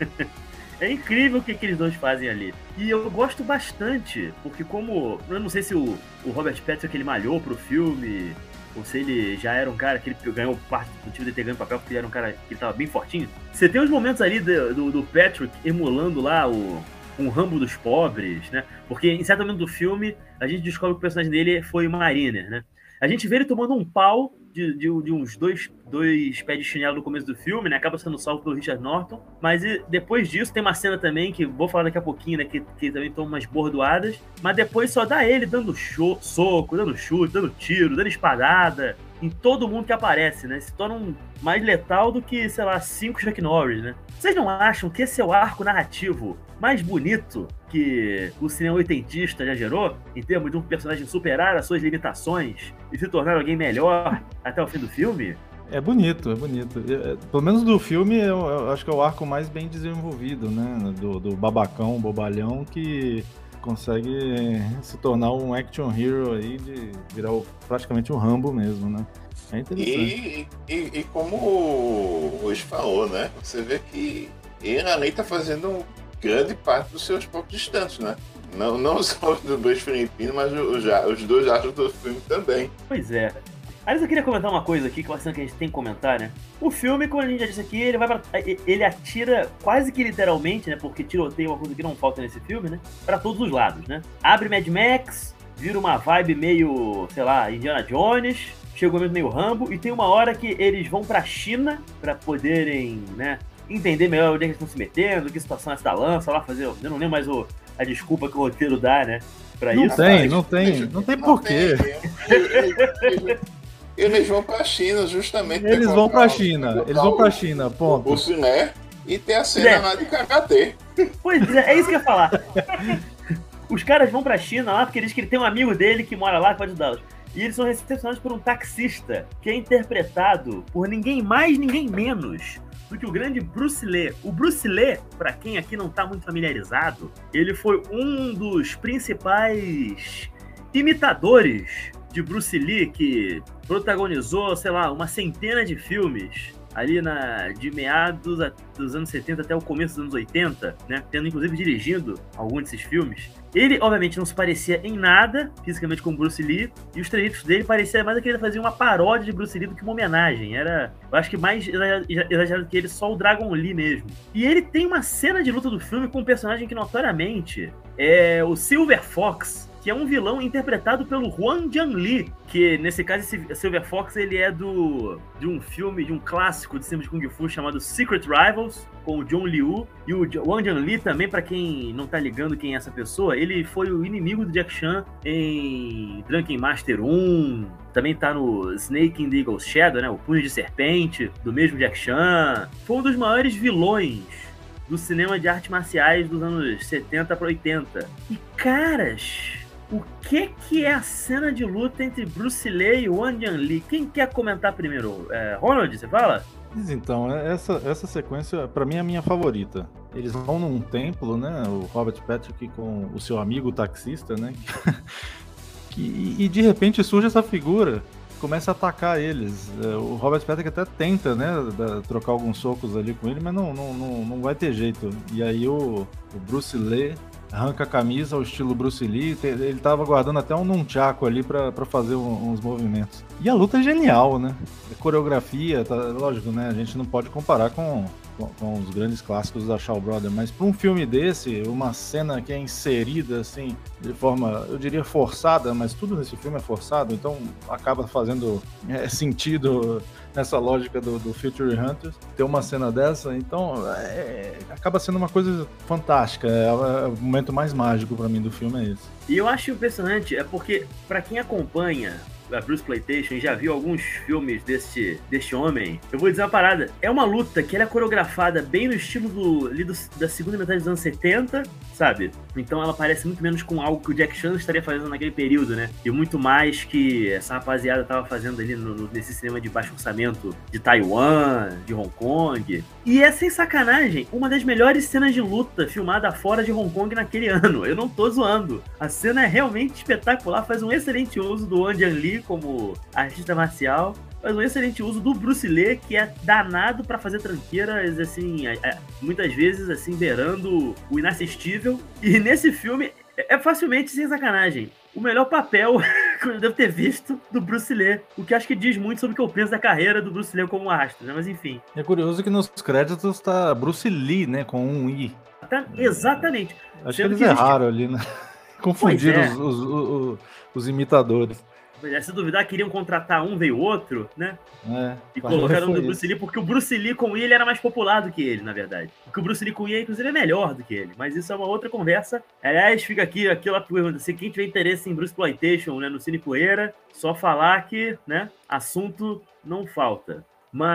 É incrível o que aqueles dois fazem ali. E eu gosto bastante, porque como... Eu não sei se o, o Robert Patrick ele malhou pro filme, ou se ele já era um cara que ele ganhou parte do motivo de ter ganho papel, porque ele era um cara que ele tava bem fortinho. Você tem uns momentos ali do, do, do Patrick emulando lá o... um Rambo dos pobres, né? Porque em certo momento do filme, a gente descobre que o personagem dele foi o Mariner, né? A gente vê ele tomando um pau de, de, de uns dois, dois pés de chinelo no começo do filme, né? Acaba sendo salvo pelo Richard Norton. Mas e, depois disso, tem uma cena também, que vou falar daqui a pouquinho, né? Que, que também toma umas bordoadas. Mas depois só dá ele dando show, soco, dando chute, dando tiro, dando espadada em todo mundo que aparece, né? Se torna um mais letal do que, sei lá, cinco Chuck Norris, né? Vocês não acham que esse é o arco narrativo mais bonito que o cinema oitentista já gerou, em termos de um personagem superar as suas limitações e se tornar alguém melhor até o fim do filme? É bonito, é bonito. É, pelo menos do filme, eu, eu acho que é o arco mais bem desenvolvido, né? Do, do babacão, bobalhão, que consegue se tornar um action hero aí, de virar o, praticamente um Rambo mesmo, né? É interessante. E, e, e como o Luiz falou, né? Você vê que ele ali tá fazendo grande parte dos seus próprios distantes, né? Não, não só os dois filipinos, mas os, os dois astros do filme também. Pois é. Aliás, eu queria comentar uma coisa aqui, que eu acho que a gente tem que comentar, né? O filme, como a gente já disse aqui, ele vai pra, ele atira quase que literalmente, né? Porque tiroteio é uma coisa que não falta nesse filme, né? Pra todos os lados, né? Abre Mad Max, vira uma vibe meio, sei lá, Indiana Jones, chega um momento meio Rambo, e tem uma hora que eles vão pra China pra poderem, né? Entender melhor onde é que eles estão se metendo, que situação é essa da lança, lá fazer. Eu não lembro mais o, a desculpa que o roteiro dá, né? Pra não isso. Tem, não tem, não tem, não tem porquê. Eles vão pra China, justamente. Eles vão pra China, eles vão pra China, ponto. O ciné e tem a cena é. lá de Karatê. Pois é, é isso que eu ia falar. Os caras vão pra China lá porque diz que ele tem um amigo dele que mora lá que pode ajudá-los. E eles são recepcionados por um taxista que é interpretado por ninguém mais, ninguém menos do que o grande Bruce Lee. O Bruce Lee, pra quem aqui não tá muito familiarizado, ele foi um dos principais imitadores de Bruce Lee, que protagonizou, sei lá, uma centena de filmes ali na, de meados dos anos setenta até o começo dos anos oitenta, né? Tendo inclusive dirigido alguns desses filmes. Ele, obviamente, não se parecia em nada fisicamente com Bruce Lee, e os trejeitos dele parecia mais que ele fazia uma paródia de Bruce Lee do que uma homenagem. Era, eu acho que mais exagerado que ele, só o Dragon Lee mesmo. E ele tem uma cena de luta do filme com um personagem que notoriamente é o Silver Fox, que é um vilão interpretado pelo Hwang Jung-lee, que nesse caso esse Silver Fox ele é do de um filme, de um clássico de cinema de Kung Fu chamado Secret Rivals, com o John Liu. E o Hwang Jung-lee também, pra quem não tá ligando quem é essa pessoa, ele foi o inimigo do Jack Chan em Drunken Master um, também tá no Snake in the Eagle's Shadow, né, o Punho de Serpente, do mesmo Jack Chan. Foi um dos maiores vilões do cinema de artes marciais dos anos setenta para oitenta. E caras, o que que é a cena de luta entre Bruce Lee e Wang Jung-lee? Quem quer comentar primeiro? É, Ronald, você fala? Mas então, essa, essa sequência, pra mim, é a minha favorita. Eles vão num templo, né? O Robert Patrick com o seu amigo taxista, né? que, e de repente surge essa figura, começa a atacar eles. O Robert Patrick até tenta, né? Da, trocar alguns socos ali com ele, mas não, não, não, não vai ter jeito. E aí o, o Bruce Lee arranca a camisa ao estilo Bruce Lee, ele tava guardando até um nunchaku ali pra, pra fazer um, uns movimentos. E a luta é genial, né? A coreografia, tá, lógico, né? A gente não pode comparar com, com, com os grandes clássicos da Shaw Brothers, mas pra um filme desse, uma cena que é inserida, assim, de forma, eu diria forçada, mas tudo nesse filme é forçado, então acaba fazendo é, sentido nessa lógica do, do Future Hunters, ter uma cena dessa, então é, acaba sendo uma coisa fantástica, é, é o momento mais mágico pra mim do filme é esse. E eu acho impressionante, é porque pra quem acompanha a Bruceploitation e já viu alguns filmes deste, deste homem, eu vou dizer uma parada, é uma luta que ela é coreografada bem no estilo do, ali do, da segunda metade dos anos setenta, sabe? Então ela parece muito menos com algo que o Jack Chan estaria fazendo naquele período, né? E muito mais que essa rapaziada tava fazendo ali no, no, nesse cinema de baixo orçamento de Taiwan, de Hong Kong. E é sem sacanagem, uma das melhores cenas de luta filmada fora de Hong Kong naquele ano. Eu não tô zoando. A cena é realmente espetacular, faz um excelente uso do Wang Jianli como artista marcial, faz um excelente uso do Bruce Lee, que é danado pra fazer tranqueiras, assim, muitas vezes, assim, beirando o inassistível. E nesse filme, é facilmente, sem sacanagem, o melhor papel que eu devo ter visto do Bruce Lee, o que acho que diz muito sobre o que eu penso da carreira do Bruce Lee como astro, né? Mas enfim. É curioso que nos créditos tá Bruce Lee, né, com um I. Tá, exatamente. Acho Sendo que eles que erraram existe... ali, né? Confundiram é. os, os, os, os imitadores. Se duvidar, queriam contratar um, veio outro, né? É, e colocaram no Bruce Lee, porque o Bruce Lee com I ele era mais popular do que ele, na verdade. Porque o Bruce Lee com I, inclusive, é melhor do que ele. Mas isso é uma outra conversa. Aliás, fica aqui aquela pergunta. Se quem tiver interesse em Bruceploitation, né, no Cine Poeira, só falar que, né, assunto não falta.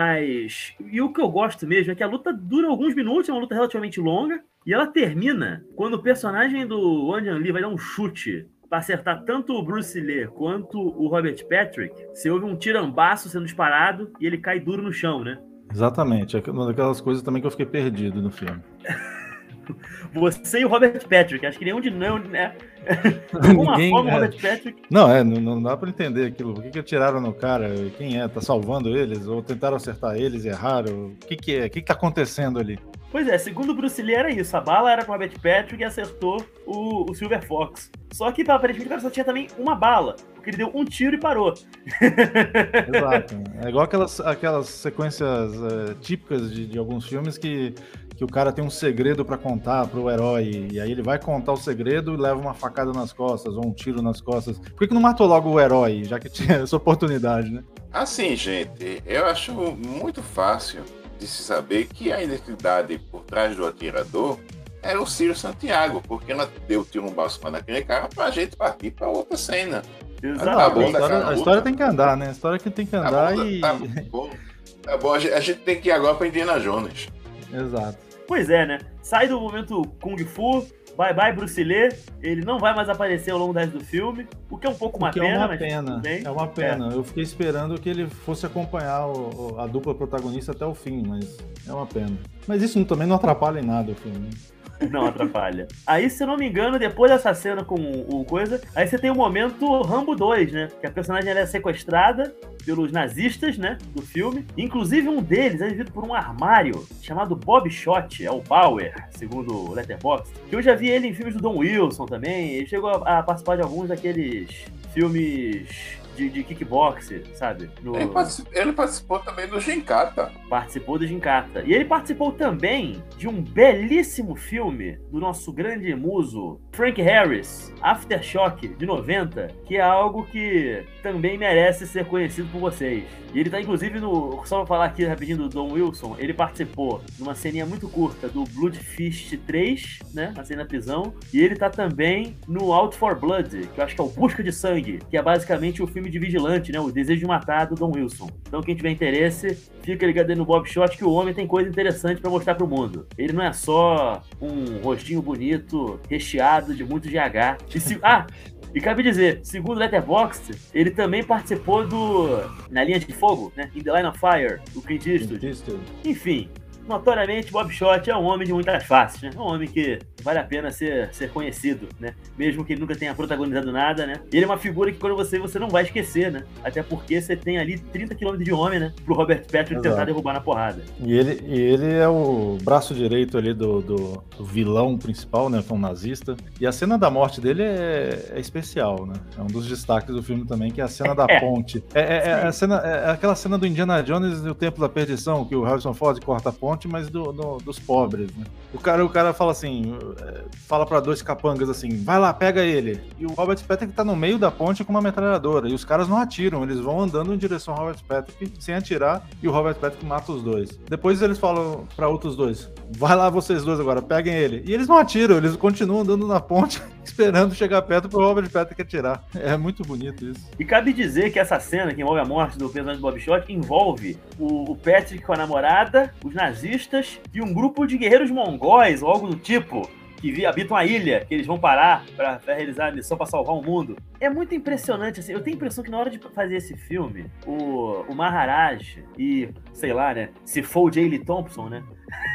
Mas, e o que eu gosto mesmo é que a luta dura alguns minutos, é uma luta relativamente longa, e ela termina quando o personagem do Wang Jianli vai dar um chute para acertar tanto o Bruce Lee quanto o Robert Patrick. Você ouve um tirambaço sendo disparado e ele cai duro no chão, né? Exatamente, é uma daquelas coisas também que eu fiquei perdido no filme. Você e o Robert Patrick, acho que nenhum de não, né? De alguma Ninguém, forma, o é. Robert Patrick. Não, é, não, não dá pra entender aquilo. Por que, que atiraram no cara? Quem é? Tá salvando eles? Ou tentaram acertar eles e erraram? O que, que é? O que, que tá acontecendo ali? Pois é, segundo o Bruce Lee era isso. A bala era pro Robert Patrick e acertou o, o Silver Fox. Só que, aparentemente, o cara só tinha também uma bala. Porque ele deu um tiro e parou. Exato. É igual aquelas, aquelas sequências é, típicas de, de alguns filmes que, que o cara tem um segredo pra contar pro herói. E aí ele vai contar o segredo e leva uma facada nas costas ou um tiro nas costas. Por que, que não matou logo o herói, já que tinha essa oportunidade, né? Assim, gente, eu acho muito fácil de se saber que a identidade por trás do atirador era o Ciro Santiago, porque ela deu tiro no balcão naquele cara pra gente partir pra outra cena. Exato. Tá bom, a, história, a história tem que andar, né? A história que tem que andar tá bom, e... Tá bom, tá bom, a gente tem que ir agora pra Indiana Jones. Exato. Pois é, né? Sai do momento Kung Fu, bye bye Bruce Lee, ele não vai mais aparecer ao longo do resto do filme, o que é um pouco uma que pena, é uma mas pena, bem, é uma pena. É. Eu fiquei esperando que ele fosse acompanhar o, o, a dupla protagonista até o fim, mas é uma pena. Mas isso também não atrapalha em nada o filme. Não atrapalha. Aí, se eu não me engano, depois dessa cena com o coisa, aí você tem o momento Rambo dois, né? Que a personagem ela é sequestrada pelos nazistas, né? Do filme. Inclusive, um deles é vivido por um armário chamado Bob Shot, é o Bauer, segundo o Letterboxd. Que eu já vi ele em filmes do Don Wilson também. Ele chegou a, a participar de alguns daqueles filmes... De, de kickboxer, sabe? No... Ele, participou, ele participou também do Gincata. Participou do Gincata. E ele participou também de um belíssimo filme do nosso grande muso Frank Harris, Aftershock, de noventa, que é algo que também merece ser conhecido por vocês. E ele tá, inclusive, no... Só pra falar aqui rapidinho do Don Wilson, ele participou numa ceninha muito curta do Blood Fist três, né? Na cena da prisão. E ele tá também no Out for Blood, que eu acho que é o Busca de Sangue, que é basicamente o filme filme de vigilante, né? O Desejo de Matar, do Don Wilson. Então quem tiver interesse, fica ligado aí no Bob Short, que o homem tem coisa interessante pra mostrar pro mundo. Ele não é só um rostinho bonito, recheado de muito G H. E se... Ah! E cabe dizer, segundo o Letterboxd, ele também participou do Na Linha de Fogo, né? In the Line of Fire, do Clint Eastwood. Enfim, notoriamente, Bob Short é um homem de muitas faces, né? É um homem que vale a pena ser, ser conhecido, né? Mesmo que ele nunca tenha protagonizado nada, né? Ele é uma figura que quando você você não vai esquecer, né? Até porque você tem ali trinta quilômetros de homem, né? Pro Robert Patrick Exato. tentar derrubar na porrada. E ele, e ele é o braço direito ali do, do, do vilão principal, né? Que é um nazista. E a cena da morte dele é, é especial, né? É um dos destaques do filme também, que é a cena da é. ponte. É, é, é, a cena, é aquela cena do Indiana Jones e o Templo da Perdição, que o Harrison Ford corta a ponte, mas do, do, dos pobres, né? O cara, o cara fala assim, fala pra dois capangas assim, vai lá, pega ele. E o Robert Patrick tá no meio da ponte com uma metralhadora, e os caras não atiram, eles vão andando em direção ao Robert Patrick sem atirar, e o Robert Patrick mata os dois. Depois eles falam pra outros dois, vai lá vocês dois agora, peguem ele. E eles não atiram, eles continuam andando na ponte, esperando chegar perto pro Robert Patrick atirar. É muito bonito isso. E cabe dizer que essa cena, que envolve a morte do personagem Bob Short, envolve o, o Patrick com a namorada, os nazistas e um grupo de guerreiros mongóis, ou algo do tipo, que habitam a ilha, que eles vão parar pra realizar a missão pra salvar o mundo. É muito impressionante, assim, eu tenho a impressão que na hora de fazer esse filme, o, o Maharaj e, sei lá, né, se for o J. Lee Thompson, né?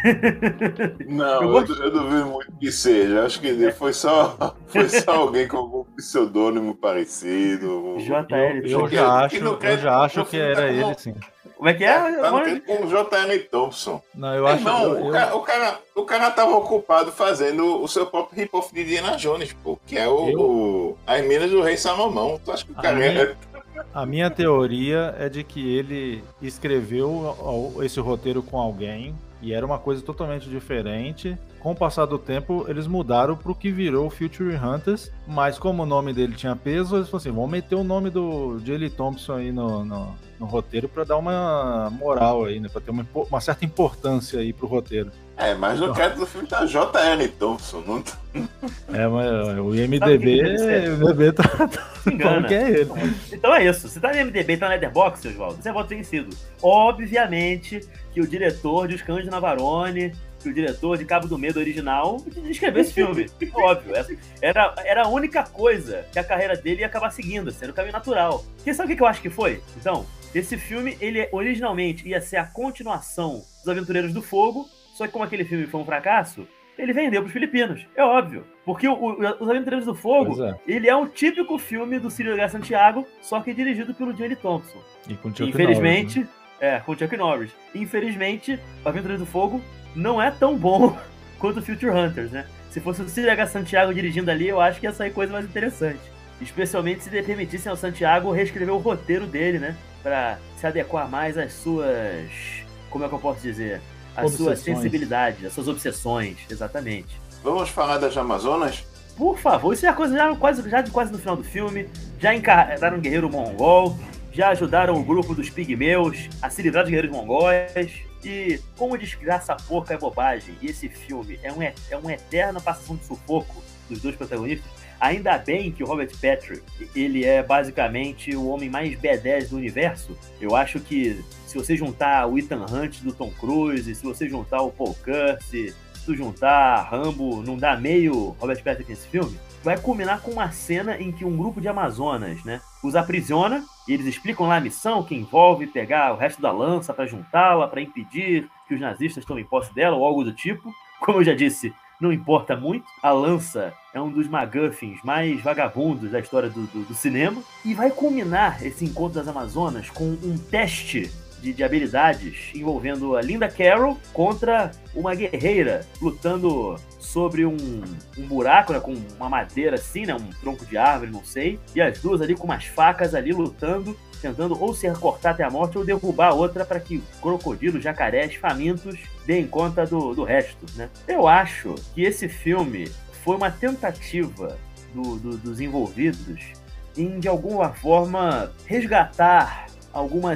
Não, eu, gosto... eu, eu duvido muito que seja, acho que foi só, foi só alguém com algum pseudônimo parecido. J L. Eu, eu, já acho, eu quer, já acho que era como... ele, sim. Como é que é? Tá com o J L. Thompson. Não, eu acho Não, eu, o, cara, o, cara, o cara tava ocupado fazendo o seu próprio rip-off de Indiana Jones, pô, que é o, o As Minas do Rei Salomão. Tu acha que o cara minha, é... A minha teoria é de que ele escreveu esse roteiro com alguém e era uma coisa totalmente diferente. Com o passar do tempo, eles mudaram pro que virou Future Hunters, mas como o nome dele tinha peso, eles falaram assim, vamos meter o nome do J. Lee Thompson aí no, no, no roteiro pra dar uma moral aí, né? Pra ter uma, uma certa importância aí pro roteiro. É, mas no crédito do filme tá J L. Thompson, não tá... É, mas o I M D B, o I M D B tá, tá falando que é ele. Então é isso, se tá no I M D B e tá no Letterboxd, Oswaldo, você é voto vencido. Obviamente que o diretor de Os Cães de Navarone, que o diretor de Cabo do Medo original escreveu esse filme. Óbvio, era, era a única coisa que a carreira dele ia acabar seguindo, sendo o caminho natural. Porque sabe o que eu acho que foi? Então, esse filme, ele originalmente ia ser a continuação dos Aventureiros do Fogo, só que como aquele filme foi um fracasso, ele vendeu pros filipinos. É óbvio. Porque o, o, Os Aventureiros do Fogo, é. ele é um típico filme do Círio H. Santiago, só que dirigido pelo J. Lee Thompson. E com Chuck Infelizmente, Norris, né? é, com Chuck Norris. Infelizmente, o Aventureiros do Fogo não é tão bom quanto o Future Hunters, né? Se fosse o Círio H. Santiago dirigindo ali, eu acho que ia sair coisa mais interessante. Especialmente se permitissem ao Santiago reescrever o roteiro dele, né? Pra se adequar mais às suas... Como é que eu posso dizer? Às suas sensibilidades, às suas obsessões, exatamente. Vamos falar das Amazonas? Por favor, isso é a coisa já quase, já quase no final do filme. Já encarregaram um guerreiro mongol, já ajudaram o grupo dos pigmeus a se livrar dos guerreiros mongóis. E como desgraça porca é bobagem, e esse filme é, um, é uma eterna passação de sufoco dos dois protagonistas. Ainda bem que o Robert Patrick, ele é basicamente o homem mais B dez do universo. Eu acho que se você juntar o Ethan Hunt do Tom Cruise, se você juntar o Paul Kersey, se tu juntar Rambo, não dá meio Robert Patrick nesse filme, vai culminar com uma cena em que um grupo de Amazonas, né, os aprisiona, e eles explicam lá a missão que envolve pegar o resto da lança para juntá-la, para impedir que os nazistas tomem posse dela, ou algo do tipo. Como eu já disse, não importa muito. A lança é um dos MacGuffins mais vagabundos da história do, do, do cinema. E vai culminar esse encontro das Amazonas com um teste de, de habilidades envolvendo a Linda Carroll contra uma guerreira lutando sobre um, um buraco, né, com uma madeira assim, né, um tronco de árvore, não sei. E as duas ali com umas facas ali lutando, tentando ou se cortar até a morte ou derrubar a outra para que crocodilos, jacarés, famintos deem conta do, do resto, né? Eu acho que esse filme foi uma tentativa do, do, dos envolvidos em, de alguma forma, resgatar algumas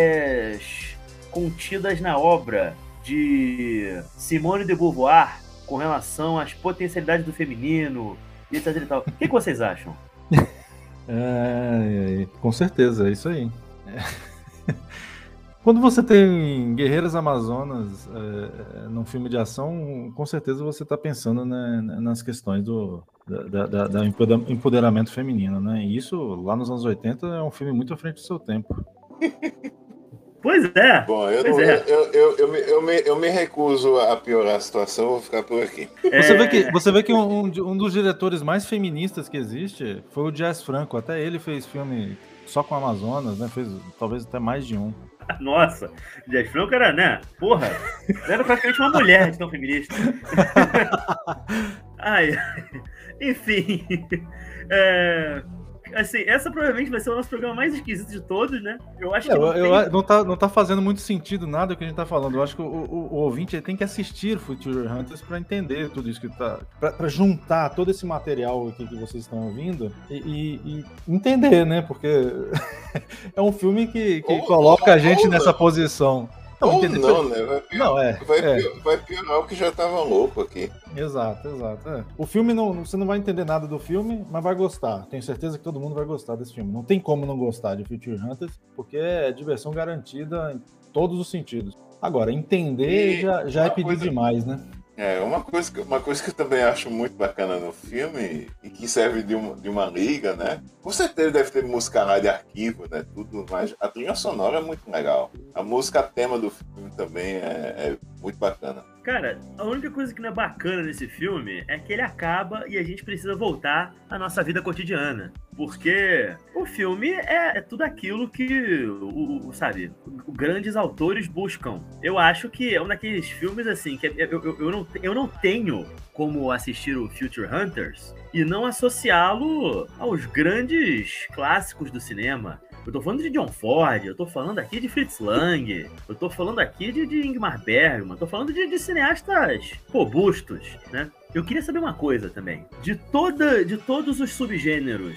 ideias contidas na obra de Simone de Beauvoir com relação às potencialidades do feminino e etc e tal. O que, que vocês acham? É, é, com certeza, é isso aí. É. Quando você tem Guerreiras Amazonas é, num filme de ação, com certeza você está pensando, né, nas questões do da, da, da empoderamento feminino, né? E isso, lá nos anos oitenta, é um filme muito à frente do seu tempo. Pois é. Bom, eu, pois não, é. eu, eu, eu, me, eu, me, eu me recuso a piorar a situação, vou ficar por aqui. É... Você vê que, você vê que um, um dos diretores mais feministas que existe foi o Jazz Franco. Até ele fez filme só com Amazonas, né? Fez talvez até mais de um. Nossa, Jazz Franco era, né? Porra, era praticamente uma mulher de tão feminista. Ai, enfim. É... Assim, essa provavelmente vai ser o nosso programa mais esquisito de todos, né? Eu acho que. É, não, eu, tem... eu, não, tá, não tá fazendo muito sentido nada que a gente tá falando. Eu acho que o, o, o ouvinte tem que assistir Future Hunters para entender tudo isso que tá. Para juntar todo esse material aqui que vocês estão ouvindo e, e, e entender, né? Porque é um filme que, que ou, coloca ou, a gente nessa não. posição. Não, ou não, né? Vai, pior, não, é, vai, é. Pior, vai piorar o que já tava louco aqui. Exato, exato. É. O filme, não, você não vai entender nada do filme, mas vai gostar. Tenho certeza que todo mundo vai gostar desse filme. Não tem como não gostar de Future Hunters, porque é diversão garantida em todos os sentidos. Agora, entender e já, já é pedir coisa... demais, né? É, uma coisa, que, uma coisa que eu também acho muito bacana no filme e que serve de, um, de uma liga, né? Com certeza deve ter música lá de arquivo, né? Tudo, mas a trilha sonora é muito legal. A música tema do filme também é, é muito bacana. Cara, a única coisa que não é bacana nesse filme é que ele acaba e a gente precisa voltar à nossa vida cotidiana. Porque o filme é, é tudo aquilo que, o, o, sabe, o, grandes autores buscam. Eu acho que é um daqueles filmes, assim, que eu, eu, eu, não, eu não tenho como assistir o Future Hunters e não associá-lo aos grandes clássicos do cinema. Eu tô falando de John Ford, eu tô falando aqui de Fritz Lang, eu tô falando aqui de, de Ingmar Bergman, eu tô falando de, de cineastas robustos, né? Eu queria saber uma coisa também. De, toda, de todos os subgêneros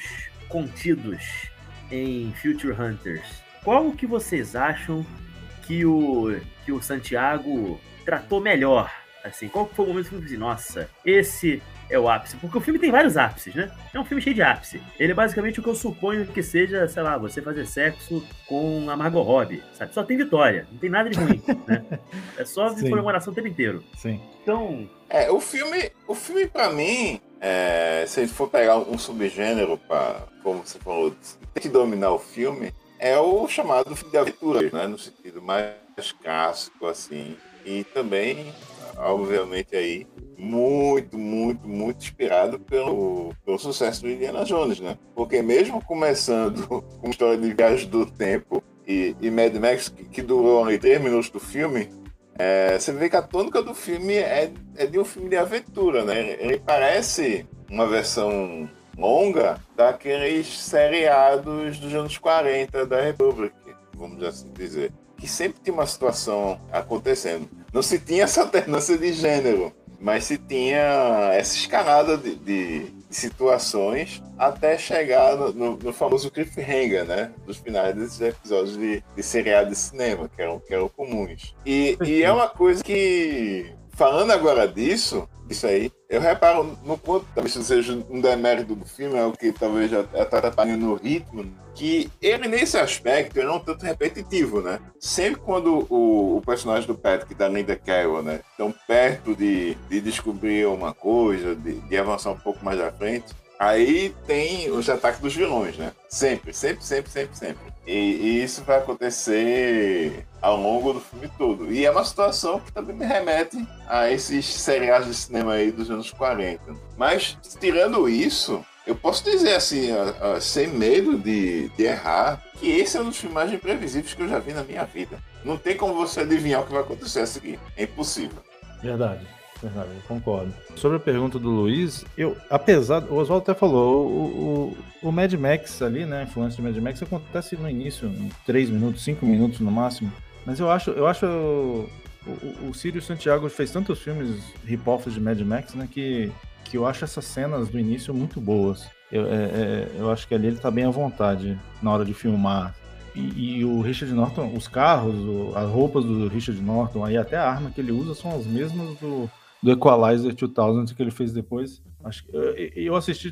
contidos em Future Hunters, qual que vocês acham que o, que o Santiago tratou melhor? Assim, qual foi o momento que você disse, nossa, esse é o ápice? Porque o filme tem vários ápices, né? É um filme cheio de ápice. Ele é basicamente o que eu suponho que seja, sei lá, você fazer sexo com a Margot Robbie, sabe? Só tem vitória, não tem nada de ruim, né? É só Sim. comemoração o tempo inteiro. Sim. Então... É, o filme, o filme pra mim, é, se a gente for pegar um subgênero pra, como você falou, tem que dominar o filme, é o chamado filme de aventura, né? No sentido mais clássico, assim. E também... obviamente aí, muito, muito, muito inspirado pelo, pelo sucesso do Indiana Jones, né? Porque mesmo começando com história de viagem do tempo e, e Mad Max, que, que durou ali três minutos do filme, é, você vê que a tônica do filme é, é de um filme de aventura, né? Ele parece uma versão longa daqueles seriados dos anos quarenta da Republic, vamos assim dizer. Que sempre tinha uma situação acontecendo. Não se tinha essa alternância de gênero, mas se tinha essa escalada de, de, de situações até chegar no, no, no famoso cliffhanger, né? Dos finais desses episódios de, de seriado de cinema, que eram, que eram comuns. E, e é uma coisa que, falando agora disso, isso aí, eu reparo no ponto, talvez seja um demérito do filme, é o que talvez já está atrapalhando no ritmo, que ele, nesse aspecto, ele não é um tanto repetitivo, né? Sempre quando o, o personagem do Patrick, da Linda Carroll, né, estão perto de, de descobrir uma coisa, de, de avançar um pouco mais à frente, aí tem os ataques dos vilões, né? Sempre, sempre, sempre, sempre, sempre. E, e isso vai acontecer ao longo do filme todo. E é uma situação que também me remete a esses seriados de cinema aí dos anos quarenta. Mas, tirando isso, eu posso dizer assim, a, a, sem medo de, de errar, que esse é um dos filmes mais imprevisíveis que eu já vi na minha vida. Não tem como você adivinhar o que vai acontecer a seguir. É impossível. Verdade. Verdade, eu concordo. Sobre a pergunta do Luiz, eu, apesar, o Oswaldo até falou, o, o, o Mad Max ali, né, a influência do Mad Max acontece no início, em três minutos, cinco minutos no máximo, mas eu acho, eu acho o, o, o Círio Santiago fez tantos filmes rip-offs de Mad Max, né, que, que eu acho essas cenas do início muito boas. Eu, é, é, eu acho que ali ele tá bem à vontade na hora de filmar. E, e o Richard Norton, os carros, o, as roupas do Richard Norton, aí até a arma que ele usa são as mesmas do do Equalizer dois mil, que ele fez depois. Acho que, eu, eu assisti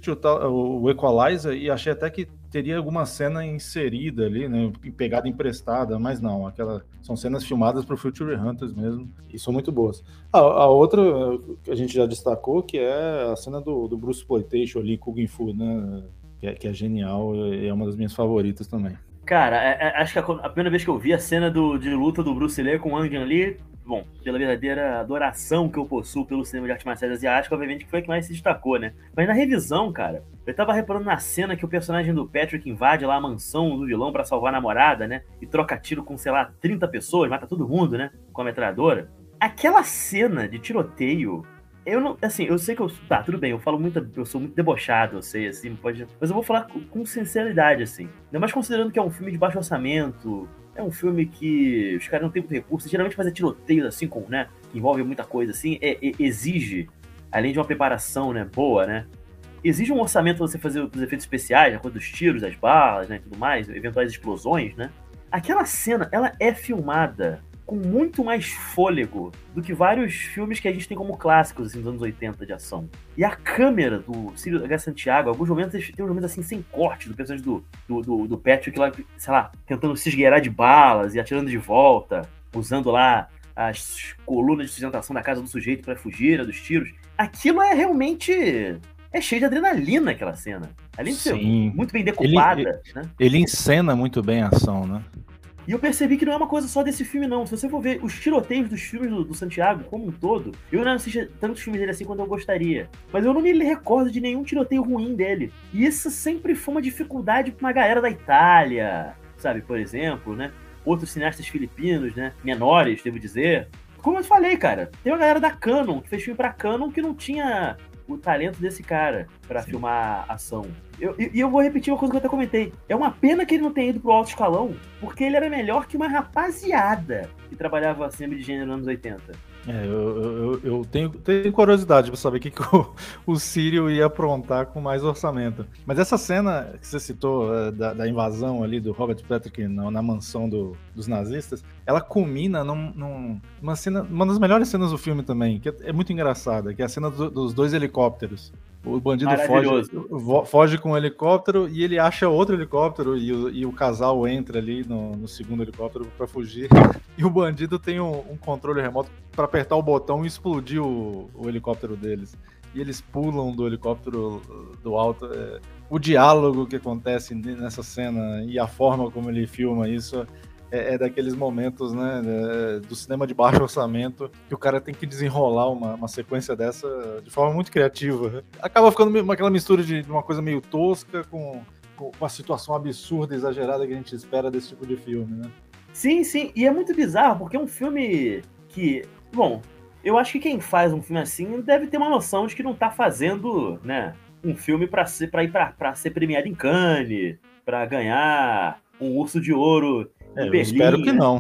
o Equalizer e achei até que teria alguma cena inserida ali, né, pegada emprestada, mas não, aquela, são cenas filmadas pro Future Hunters mesmo, e são muito boas. A, a outra que a gente já destacou, que é a cena do, do Bruce Exploitation ali, Kung Fu, né, que é, que é genial, e é uma das minhas favoritas também. Cara, é, é, acho que a, a primeira vez que eu vi a cena do, de luta do Bruce Lee com o Ang Lee, bom, pela verdadeira adoração que eu possuo pelo cinema de arte marcial asiática, obviamente que foi a que mais se destacou, né? Mas na revisão, cara, eu tava reparando na cena que o personagem do Patrick invade lá a mansão do vilão pra salvar a namorada, né? E troca tiro com, sei lá, trinta pessoas, mata todo mundo, né? Com a metralhadora. Aquela cena de tiroteio... Eu não, assim, eu sei que eu, tá, tudo bem, eu falo muito, eu sou muito debochado, eu sei, assim, pode, mas eu vou falar com, com sinceridade, assim. Ainda mais considerando que é um filme de baixo orçamento, é um filme que os caras não têm muito recurso, geralmente fazer tiroteios, assim, com, né, que envolve muita coisa, assim, é, é, exige, além de uma preparação, né, boa, né, exige um orçamento pra você fazer os efeitos especiais, a coisa dos tiros, das balas, né, e tudo mais, eventuais explosões, né. Aquela cena, ela é filmada com muito mais fôlego do que vários filmes que a gente tem como clássicos, assim, dos anos oitenta de ação. E a câmera do Círio H. Santiago, alguns momentos, tem uns momentos assim, sem corte, do personagem do, do, do, do Patrick lá, sei lá, tentando se esgueirar de balas e atirando de volta, usando lá as colunas de sustentação da casa do sujeito para fugir dos tiros. Aquilo é realmente... é cheio de adrenalina, aquela cena. Além de ser Sim. muito bem decupada, ele, né? Ele encena muito bem a ação, né? E eu percebi que não é uma coisa só desse filme, não. Se você for ver os tiroteios dos filmes do, do Santiago como um todo, eu não assisti tantos filmes dele assim quanto eu gostaria. Mas eu não me recordo de nenhum tiroteio ruim dele. E isso sempre foi uma dificuldade pra uma galera da Itália, sabe, por exemplo, né? Outros cineastas filipinos, né? Menores, devo dizer. Como eu falei, cara, tem uma galera da Canon, que fez filme pra Canon, que não tinha o talento desse cara pra Sim. filmar ação. E eu, eu, eu vou repetir uma coisa que eu até comentei. É uma pena que ele não tenha ido pro alto escalão, porque ele era melhor que uma rapaziada que trabalhava cinema de gênero nos anos oitenta. É, eu, eu, eu tenho, tenho curiosidade pra saber o que, que o, o Círio ia aprontar com mais orçamento. Mas essa cena que você citou, é, da, da invasão ali do Robert Patrick na, na mansão do, dos nazistas, ela culmina num, num, numa cena, uma das melhores cenas do filme também, que é, é muito engraçada, que é a cena do, dos dois helicópteros. O bandido foge, foge com um helicóptero e ele acha outro helicóptero e o, e o casal entra ali no, no segundo helicóptero para fugir. E o bandido tem um, um controle remoto para apertar o botão e explodir o, o helicóptero deles. E eles pulam do helicóptero do alto. É, o diálogo que acontece nessa cena e a forma como ele filma isso... É, é daqueles momentos, né, do cinema de baixo orçamento, que o cara tem que desenrolar uma, uma sequência dessa de forma muito criativa. Acaba ficando aquela mistura de uma coisa meio tosca com, com uma situação absurda, exagerada que a gente espera desse tipo de filme, né? Sim, sim, e é muito bizarro, porque é um filme que, bom, eu acho que quem faz um filme assim deve ter uma noção de que não tá fazendo, né, um filme pra, ser, pra ir pra, pra ser premiado em Cannes, pra ganhar um Urso de Ouro. É, eu espero que não.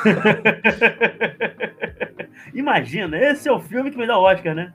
Imagina, esse é o filme que me dá o Oscar, né?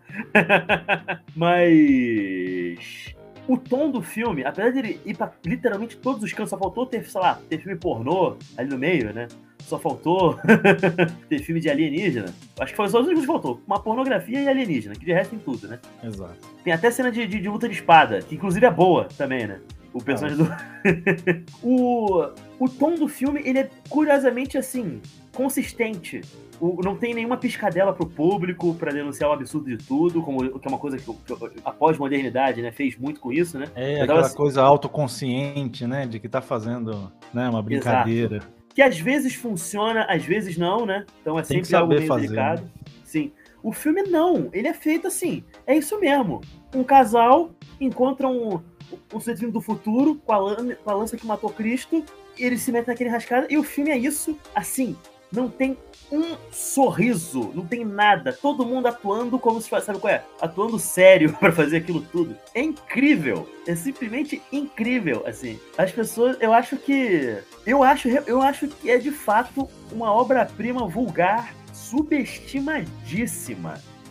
Mas o tom do filme, apesar de ele ir pra literalmente todos os cantos, só faltou ter, sei lá, ter filme pornô ali no meio, né? Só faltou ter filme de alienígena. Acho que foi só os únicos que faltou. Uma pornografia e alienígena, que de resto tem tudo, né? Exato. Tem até cena de, de, de luta de espada, que inclusive é boa também, né? O personagem do... o, o tom do filme, ele é curiosamente, assim, consistente. O, não tem nenhuma piscadela pro público pra denunciar o absurdo de tudo, como, que é uma coisa que, que a pós-modernidade, né, fez muito com isso, né? É, aquela tava... coisa autoconsciente, né, de que tá fazendo, né, uma brincadeira. Exato. Que às vezes funciona, às vezes não, né? Então é tem sempre algo meio fazer, delicado. Né? Sim. O filme não, ele é feito assim, é isso mesmo. Um casal encontra um... um sujeito do futuro, com a, lan- com a lança que matou Cristo, e ele se mete naquele rascada, e o filme é isso, assim, não tem um sorriso, não tem nada, todo mundo atuando como se fosse, sabe qual é? Atuando sério pra fazer aquilo tudo. É incrível, é simplesmente incrível, assim. As pessoas, eu acho que, eu acho, eu acho que é de fato uma obra-prima vulgar, subestimadíssima. O,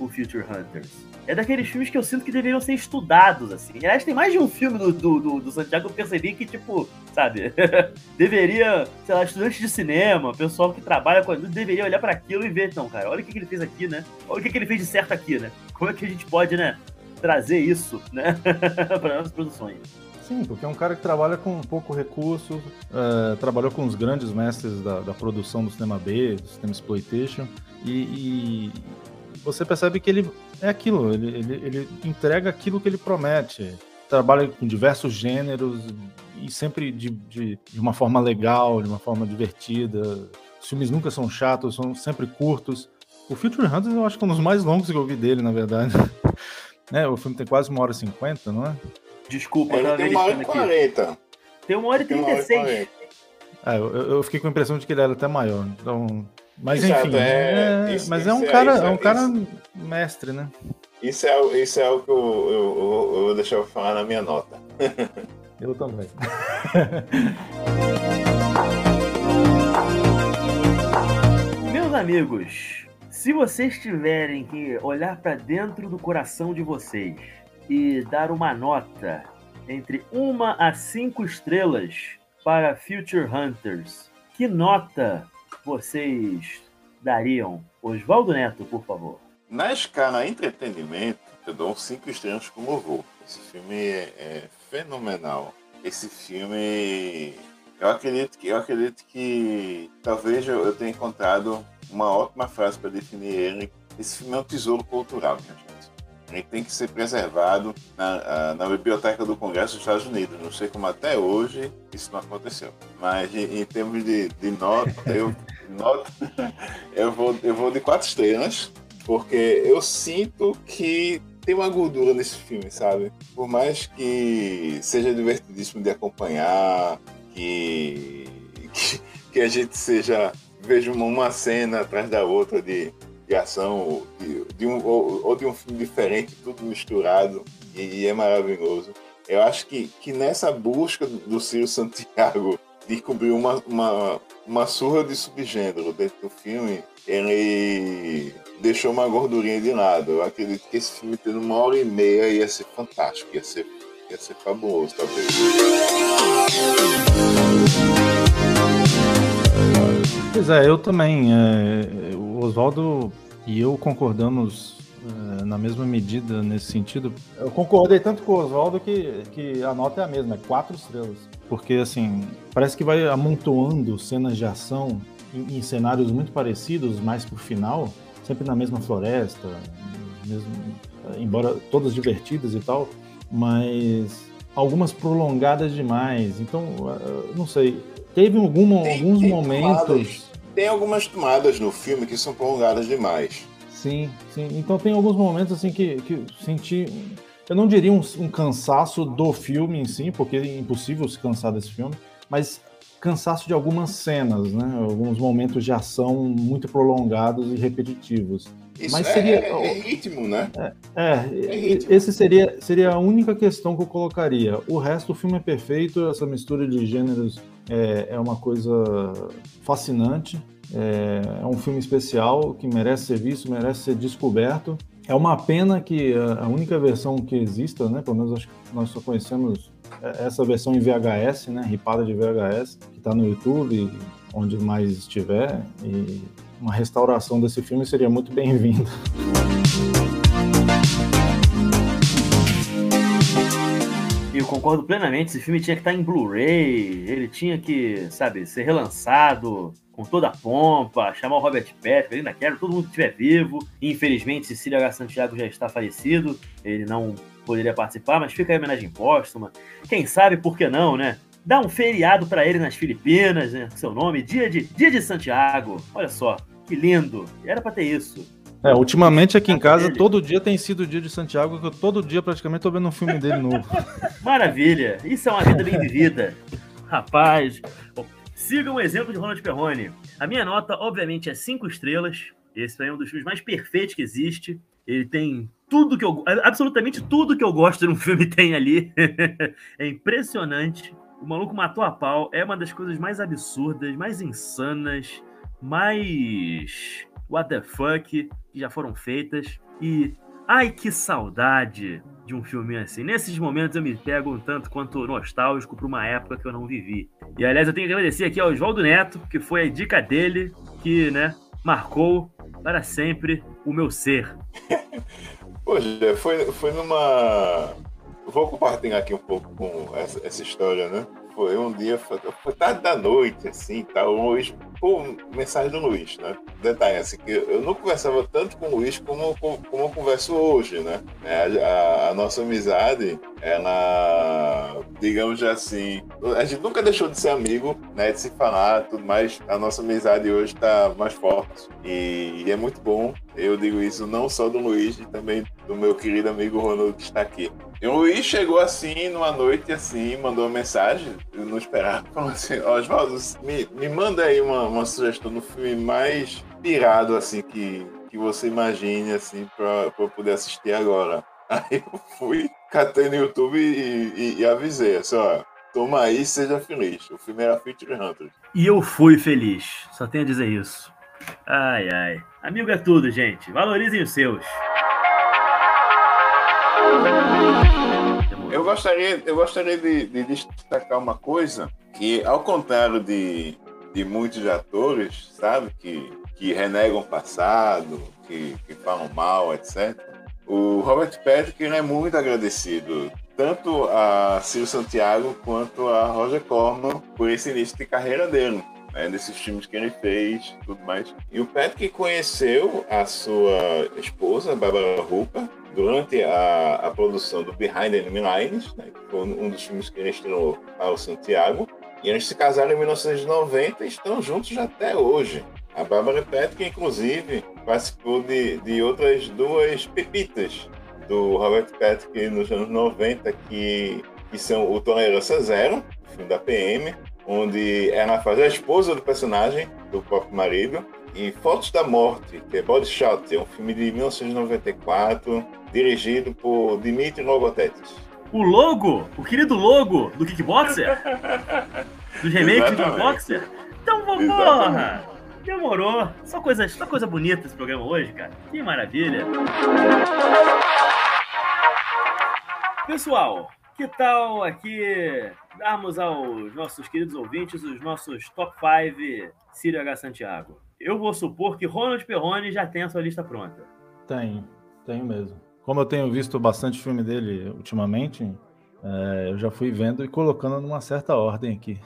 o Future Hunters. É daqueles filmes que eu sinto que deveriam ser estudados, assim. Aliás, tem mais de um filme do, do, do, do Santiago que eu percebi que, tipo, sabe, deveria, sei lá, estudantes de cinema, pessoal que trabalha com a deveria olhar pra aquilo e ver, não, cara, olha o que, que ele fez aqui, né? Olha o que, que ele fez de certo aqui, né? Como é que a gente pode, né, trazer isso, né, para nossas produções? Sim, porque é um cara que trabalha com pouco recurso, é, trabalhou com os grandes mestres da, da produção do cinema B, do cinema exploitation, e, e você percebe que ele é aquilo, ele, ele, ele entrega aquilo que ele promete, trabalha com diversos gêneros e sempre de, de, de uma forma legal, de uma forma divertida. Os filmes nunca são chatos, são sempre curtos. O Future Hunters eu acho que é um dos mais longos que eu vi dele, na verdade. Né? O filme tem quase uma hora e cinquenta, não é? Desculpa, ele tem uma hora e quarenta. Tem uma hora e trinta e seis. É, eu, eu fiquei com a impressão de que ele era até maior. Então, mas Exato, enfim, é, é, isso, mas isso é um é, cara, isso, é um cara isso. mestre, né? Isso é, isso é o que eu, eu, eu, eu vou deixar eu falar na minha nota. Eu também. Meus amigos, se vocês tiverem que olhar para dentro do coração de vocês e dar uma nota entre uma a cinco estrelas para Future Hunters, que nota vocês dariam? Osvaldo Neto, por favor. Na escala entretenimento, eu dou cinco estrelas como eu vou. Esse filme é, é fenomenal. Esse filme, eu acredito que eu acredito que talvez eu, eu tenha encontrado uma ótima frase para definir ele. Esse filme é um tesouro cultural, minha gente. Ele tem que ser preservado na, na Biblioteca do Congresso dos Estados Unidos. Não sei como até hoje isso não aconteceu. Mas em, em termos de, de nota, eu, nota eu, vou, eu vou de quatro estrelas, porque eu sinto que tem uma gordura nesse filme, sabe? Por mais que seja divertidíssimo de acompanhar, que, que, que a gente seja veja uma cena atrás da outra de de ação, de, de um, ou, ou de um filme diferente, tudo misturado, e, e é maravilhoso. Eu acho que, que nessa busca do, do Ciro Santiago de cobrir uma, uma, uma surra de subgênero dentro do filme, ele deixou uma gordurinha de lado. Eu acredito que esse filme tendo uma hora e meia ia ser fantástico, ia ser, ia ser fabuloso, talvez. Pois é, eu também. É, o Osvaldo e eu concordamos é, na mesma medida nesse sentido. Eu concordei tanto com o Osvaldo que, que a nota é a mesma, é quatro estrelas. Porque, assim, parece que vai amontoando cenas de ação em, em cenários muito parecidos, mais pro final, sempre na mesma floresta, mesmo, embora todas divertidas e tal, mas algumas prolongadas demais. Então, não sei... Teve algum, tem, alguns tem momentos... Tomadas, tem algumas tomadas no filme que são prolongadas demais. Sim, sim. Então tem alguns momentos assim que, que senti... Eu não diria um, um cansaço do filme em si, porque é impossível se cansar desse filme, mas cansaço de algumas cenas, né? Alguns momentos de ação muito prolongados e repetitivos. Isso mas é, seria... é, é ritmo, né? É, é, é ritmo. Esse seria, seria a única questão que eu colocaria. O resto do filme é perfeito, essa mistura de gêneros é, é uma coisa fascinante. É, é um filme especial que merece ser visto, merece ser descoberto. É uma pena que a única versão que exista, né, pelo menos acho que nós só conhecemos essa versão em V H S, né, ripada de V H S, que está no YouTube, onde mais estiver, e uma restauração desse filme seria muito bem-vinda. Eu concordo plenamente, esse filme tinha que estar em Blu-ray, ele tinha que, sabe, ser relançado com toda a pompa, chamar o Robert Patrick, eu ainda quero, todo mundo que estiver vivo. Infelizmente, Cecília H. Santiago já está falecido, ele não poderia participar, mas fica aí a homenagem póstuma. Quem sabe, por que não, né? Dá um feriado para ele nas Filipinas, né? Seu nome, Dia de, Dia de Santiago. Olha só, que lindo. Era para ter isso. É, ultimamente aqui em casa, todo dia tem sido o Dia de Santiago, que eu todo dia praticamente tô vendo um filme dele novo. Maravilha. Isso é uma vida bem vivida. Rapaz... Sigam o exemplo de Ronald Perrone. A minha nota, obviamente, é cinco estrelas. Esse é um dos filmes mais perfeitos que existe. Ele tem tudo que eu... Absolutamente tudo que eu gosto num filme tem ali. É impressionante. O maluco matou a pau. É uma das coisas mais absurdas, mais insanas, mais what the fuck que já foram feitas. E ai, que saudade de um filminho assim. Nesses momentos eu me pego um tanto quanto nostálgico para uma época que eu não vivi. E aliás, eu tenho que agradecer aqui ao Oswaldo Neto, que foi a dica dele que, né, marcou para sempre o meu ser. Poxa, foi, foi numa... Vou compartilhar aqui um pouco com essa, essa história, né? Foi um dia, foi, foi tarde da noite, assim, tá, o Luiz, pô, mensagem do Luiz, né? Detalhe, assim, que eu não conversava tanto com o Luiz como, como, como eu converso hoje, né? A, a, a nossa amizade, ela, digamos assim, a gente nunca deixou de ser amigo, né? De se falar, tudo mais, a nossa amizade hoje tá mais forte e, e é muito bom. Eu digo isso não só do Luiz, e também do meu querido amigo Ronaldo, que está aqui. E o Luiz chegou assim, numa noite assim, mandou uma mensagem, eu não esperava, falou assim, Oswaldo, me, me manda aí uma, uma sugestão do filme mais pirado, assim, que, que você imagine, assim, pra, pra eu poder assistir agora. Aí eu fui, catei no YouTube e, e, e avisei, assim, ó, toma aí, seja feliz. O filme era Feature Hunters. E eu fui feliz, só tenho a dizer isso. Ai, ai. Amigo é tudo, gente. Valorizem os seus. Eu gostaria, eu gostaria de, de destacar uma coisa, que ao contrário de, de muitos atores, sabe, que, que renegam o passado, que, que falam mal, etcétera, o Robert Patrick é muito agradecido, tanto a Ciro Santiago quanto a Roger Corman, por esse início de carreira dele, né, desses filmes que ele fez, tudo mais. E o Patrick conheceu a sua esposa, Barbara Hooper, durante a, a produção do Behind Enemy Lines, né, que foi um dos filmes que ele estreou para o Santiago, e eles se casaram em mil novecentos e noventa e estão juntos até hoje. A Barbara Patrick, inclusive, participou de, de outras duas pepitas do Robert Patrick nos anos noventa, que, que são o Tolerância Zero, o filme da P M, onde ela faz a esposa do personagem, do próprio marido, e Fotos da Morte, que é Body Shot, é um filme de mil novecentos e noventa e quatro, dirigido por Dmitry Logothetis. O Logo, o querido Logo do Kickboxer? Do remake do Kickboxer? Então, vamos, porra! Demorou. Só coisa, só coisa bonita esse programa hoje, cara. Que maravilha. Pessoal, que tal aqui darmos aos nossos queridos ouvintes os nossos top cinco Círio H. Santiago? Eu vou supor que Ronald Perrone já tem a sua lista pronta. Tenho, tenho mesmo. Como eu tenho visto bastante filme dele ultimamente, é, eu já fui vendo e colocando numa certa ordem aqui.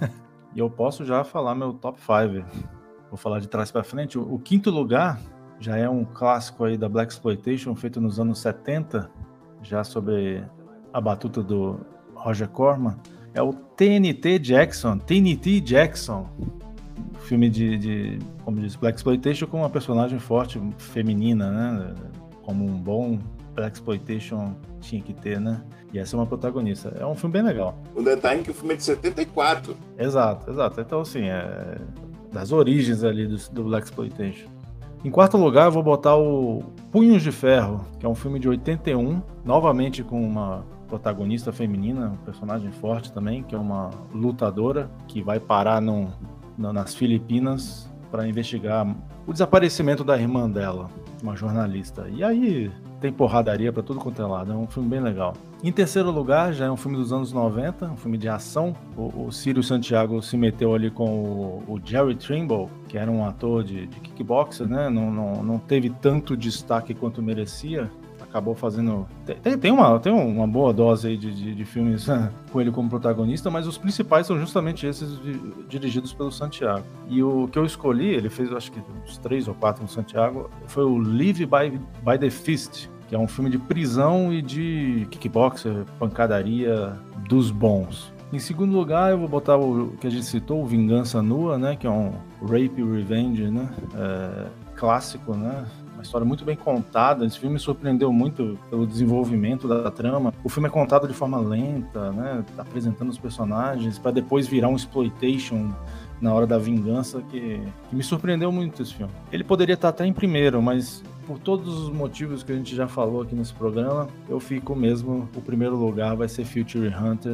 E eu posso já falar meu top cinco. Vou falar de trás para frente. O, o quinto lugar já é um clássico aí da Blaxploitation, feito nos anos setenta, já sobre a batuta do Roger Corman. É o T N T Jackson, T N T Jackson. Filme de, de como diz, Blaxploitation com uma personagem forte, feminina, né? Como um bom Blaxploitation tinha que ter, né? E essa é uma protagonista. É um filme bem legal. O detalhe é que o filme é de setenta e quatro. Exato, exato. Então, assim, é das origens ali do, do Blaxploitation. Em quarto lugar, eu vou botar o Punhos de Ferro, que é um filme de oitenta e um, novamente com uma protagonista feminina, um personagem forte também, que é uma lutadora que vai parar num, nas Filipinas para investigar o desaparecimento da irmã dela, uma jornalista. E aí tem porradaria para tudo quanto é lado, é um filme bem legal. Em terceiro lugar, já é um filme dos anos noventa, um filme de ação. O, o Círio Santiago se meteu ali com o, o Jerry Trimble, que era um ator de, de kickboxer, né? Não, não, não teve tanto destaque quanto merecia. Acabou fazendo... Tem, tem, uma, tem uma boa dose aí de, de, de filmes com ele como protagonista, mas os principais são justamente esses de, dirigidos pelo Santiago. E o que eu escolhi, ele fez acho que uns três ou quatro no Santiago, foi o Live by, by the Fist, que é um filme de prisão e de kickboxer, pancadaria dos bons. Em segundo lugar, eu vou botar o que a gente citou, o Vingança Nua, né, que é um rape revenge, né, é, clássico, né, uma história muito bem contada. Esse filme me surpreendeu muito pelo desenvolvimento da trama. O filme é contado de forma lenta, né, apresentando os personagens, para depois virar um exploitation na hora da vingança, que, que me surpreendeu muito esse filme. Ele poderia estar até em primeiro, mas por todos os motivos que a gente já falou aqui nesse programa, eu fico mesmo, o primeiro lugar vai ser Future Hunters,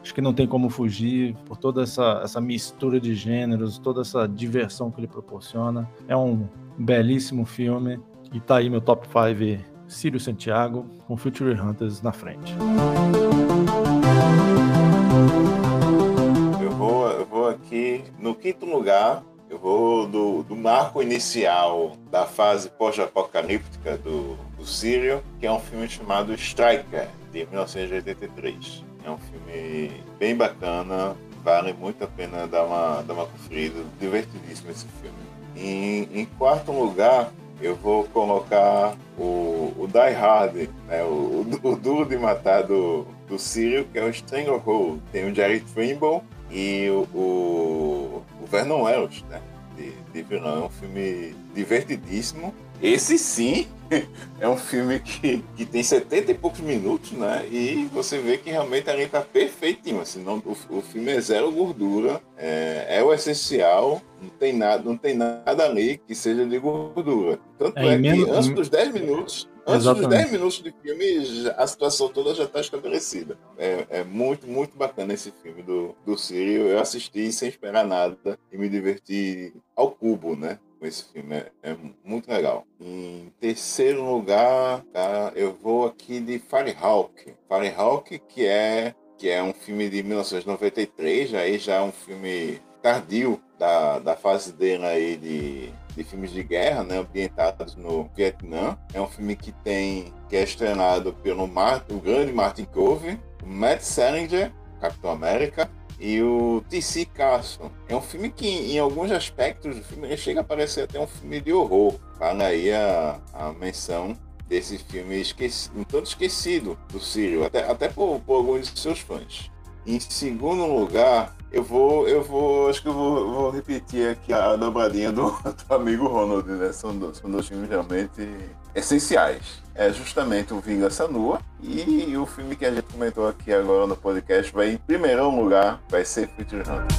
acho que não tem como fugir por toda essa, essa mistura de gêneros, toda essa diversão que ele proporciona. É um belíssimo filme e tá aí meu top cinco, Círio Santiago, com Future Hunters na frente. Eu vou, eu vou aqui no quinto lugar. Eu vou do, do marco inicial da fase pós-apocalíptica do, do Círio, que é um filme chamado Striker, de mil novecentos e oitenta e três. É um filme bem bacana, vale muito a pena dar uma, dar uma conferida, divertidíssimo esse filme. Em, em quarto lugar, eu vou colocar o, o Die Hard, né? o, o, o Duro de Matar do, do Círio, que é o Stranglehold. Tem o Jerry Trimble e o, o, o Vernon Wells, né? de, de vilão. É um filme divertidíssimo. Esse sim é um filme que, que tem setenta e poucos minutos, né? E você vê que realmente ali tá perfeitinho. Assim, não, o, o filme é zero gordura, é, é o essencial, não tem, nada, não tem nada ali que seja de gordura. Tanto é, é menos, que antes dos dez minutos, antes dos dez minutos de filme, a situação toda já está estabelecida. É, é muito, muito bacana esse filme do, do Círio. Eu assisti sem esperar nada e me diverti ao cubo, né? Esse filme é, é muito legal. Em terceiro lugar, tá, eu vou aqui de Firehawk. Firehawk, que é, que é um filme de mil novecentos e noventa e três, aí já é um filme tardio da, da fase dele aí de, de filmes de guerra, né, ambientados no Vietnã. É um filme que tem que é estrenado pelo Martin, o grande Martin Cove, o Matt Salinger, Capitão América, e o T C Carson. É um filme que, em alguns aspectos do filme, ele chega a parecer até um filme de horror. Vale aí a, a menção desse filme esqueci, um tanto esquecido do Círio, até, até por, por alguns de seus fãs. Em segundo lugar, eu vou, eu vou, acho que eu vou, vou repetir aqui a dobradinha do, do amigo Ronald, né? São dois, são dois filmes realmente essenciais. É justamente o Vingança Nua e o filme que a gente comentou aqui agora no podcast vai em primeiro lugar, vai ser Future Hunters.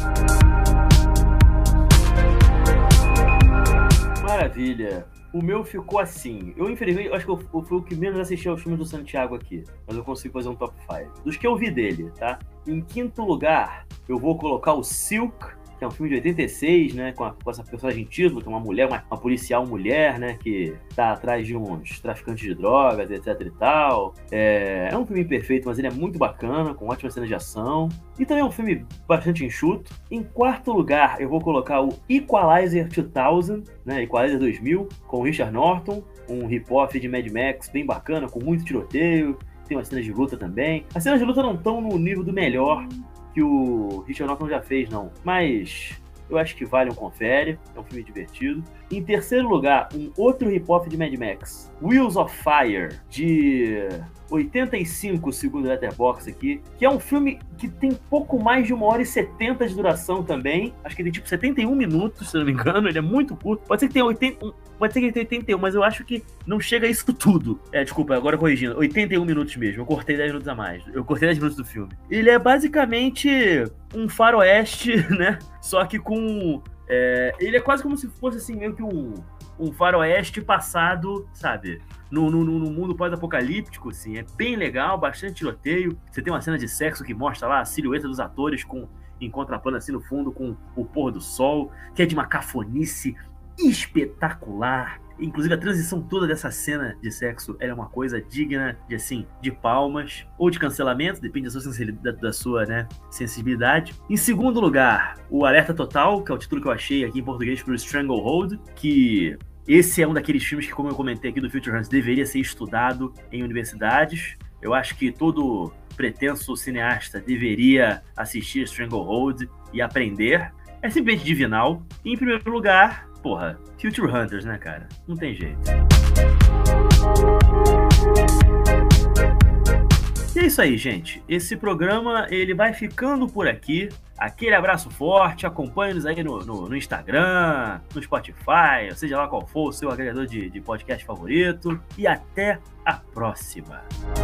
Maravilha. O meu ficou assim. Eu, infelizmente, acho que eu fui o que menos assisti aos filmes do Santiago aqui. Mas eu consigo fazer um top cinco. Dos que eu vi dele, tá? Em quinto lugar, eu vou colocar o Silk, que é um filme de oitenta e seis, né? Com, a, com essa personagem título, que é uma mulher, uma, uma policial mulher, né? Que tá atrás de uns traficantes de drogas, etc e tal. É, é um filme imperfeito, mas ele é muito bacana, com ótimas cenas de ação. E também é um filme bastante enxuto. Em quarto lugar, eu vou colocar o Equalizer dois mil, né? Equalizer dois mil, com o Richard Norton, um hip-hop de Mad Max bem bacana, com muito tiroteio. Tem umas cenas de luta também. As cenas de luta não estão no nível do melhor que o Richard Norton já fez, não. Mas eu acho que vale um confere. É um filme divertido. Em terceiro lugar, um outro hip-hop de Mad Max, Wheels of Fire, de oitenta e cinco, segundo o Letterboxd aqui, que é um filme que tem pouco mais de uma hora e setenta de duração também. Acho que ele tem tipo setenta e um minutos, se não me engano. Ele é muito curto. Pode ser que tenha oitenta, pode ser que ele tenha oitenta e um, mas eu acho que não chega a isso tudo. É, desculpa, agora corrigindo. oitenta e um minutos mesmo. Eu cortei dez minutos a mais. Eu cortei dez minutos do filme. Ele é basicamente um faroeste, né? Só que com... É, ele é quase como se fosse assim, meio que um, um faroeste passado, sabe? No, no, no mundo pós-apocalíptico, assim. É bem legal, bastante tiroteio. Você tem uma cena de sexo que mostra lá a silhueta dos atores com, em contraplano assim no fundo com o pôr do sol, que é de uma cafonice espetacular. Inclusive a transição toda dessa cena de sexo é uma coisa digna de, assim, de palmas ou de cancelamento, depende da sua sensibilidade, da sua, né, sensibilidade. Em segundo lugar, o Alerta Total, que é o título que eu achei aqui em português para o Stranglehold, que esse é um daqueles filmes que, como eu comentei aqui do Future Hunters, deveria ser estudado em universidades. Eu acho que todo pretenso cineasta deveria assistir Stranglehold e aprender. É simplesmente divinal. E em primeiro lugar, porra, Future Hunters, né, cara? Não tem jeito. E é isso aí, gente. Esse programa, ele vai ficando por aqui. Aquele abraço forte. Acompanhe-nos aí no, no, no Instagram, no Spotify, seja lá qual for o seu agregador de, de podcast favorito. E até a próxima.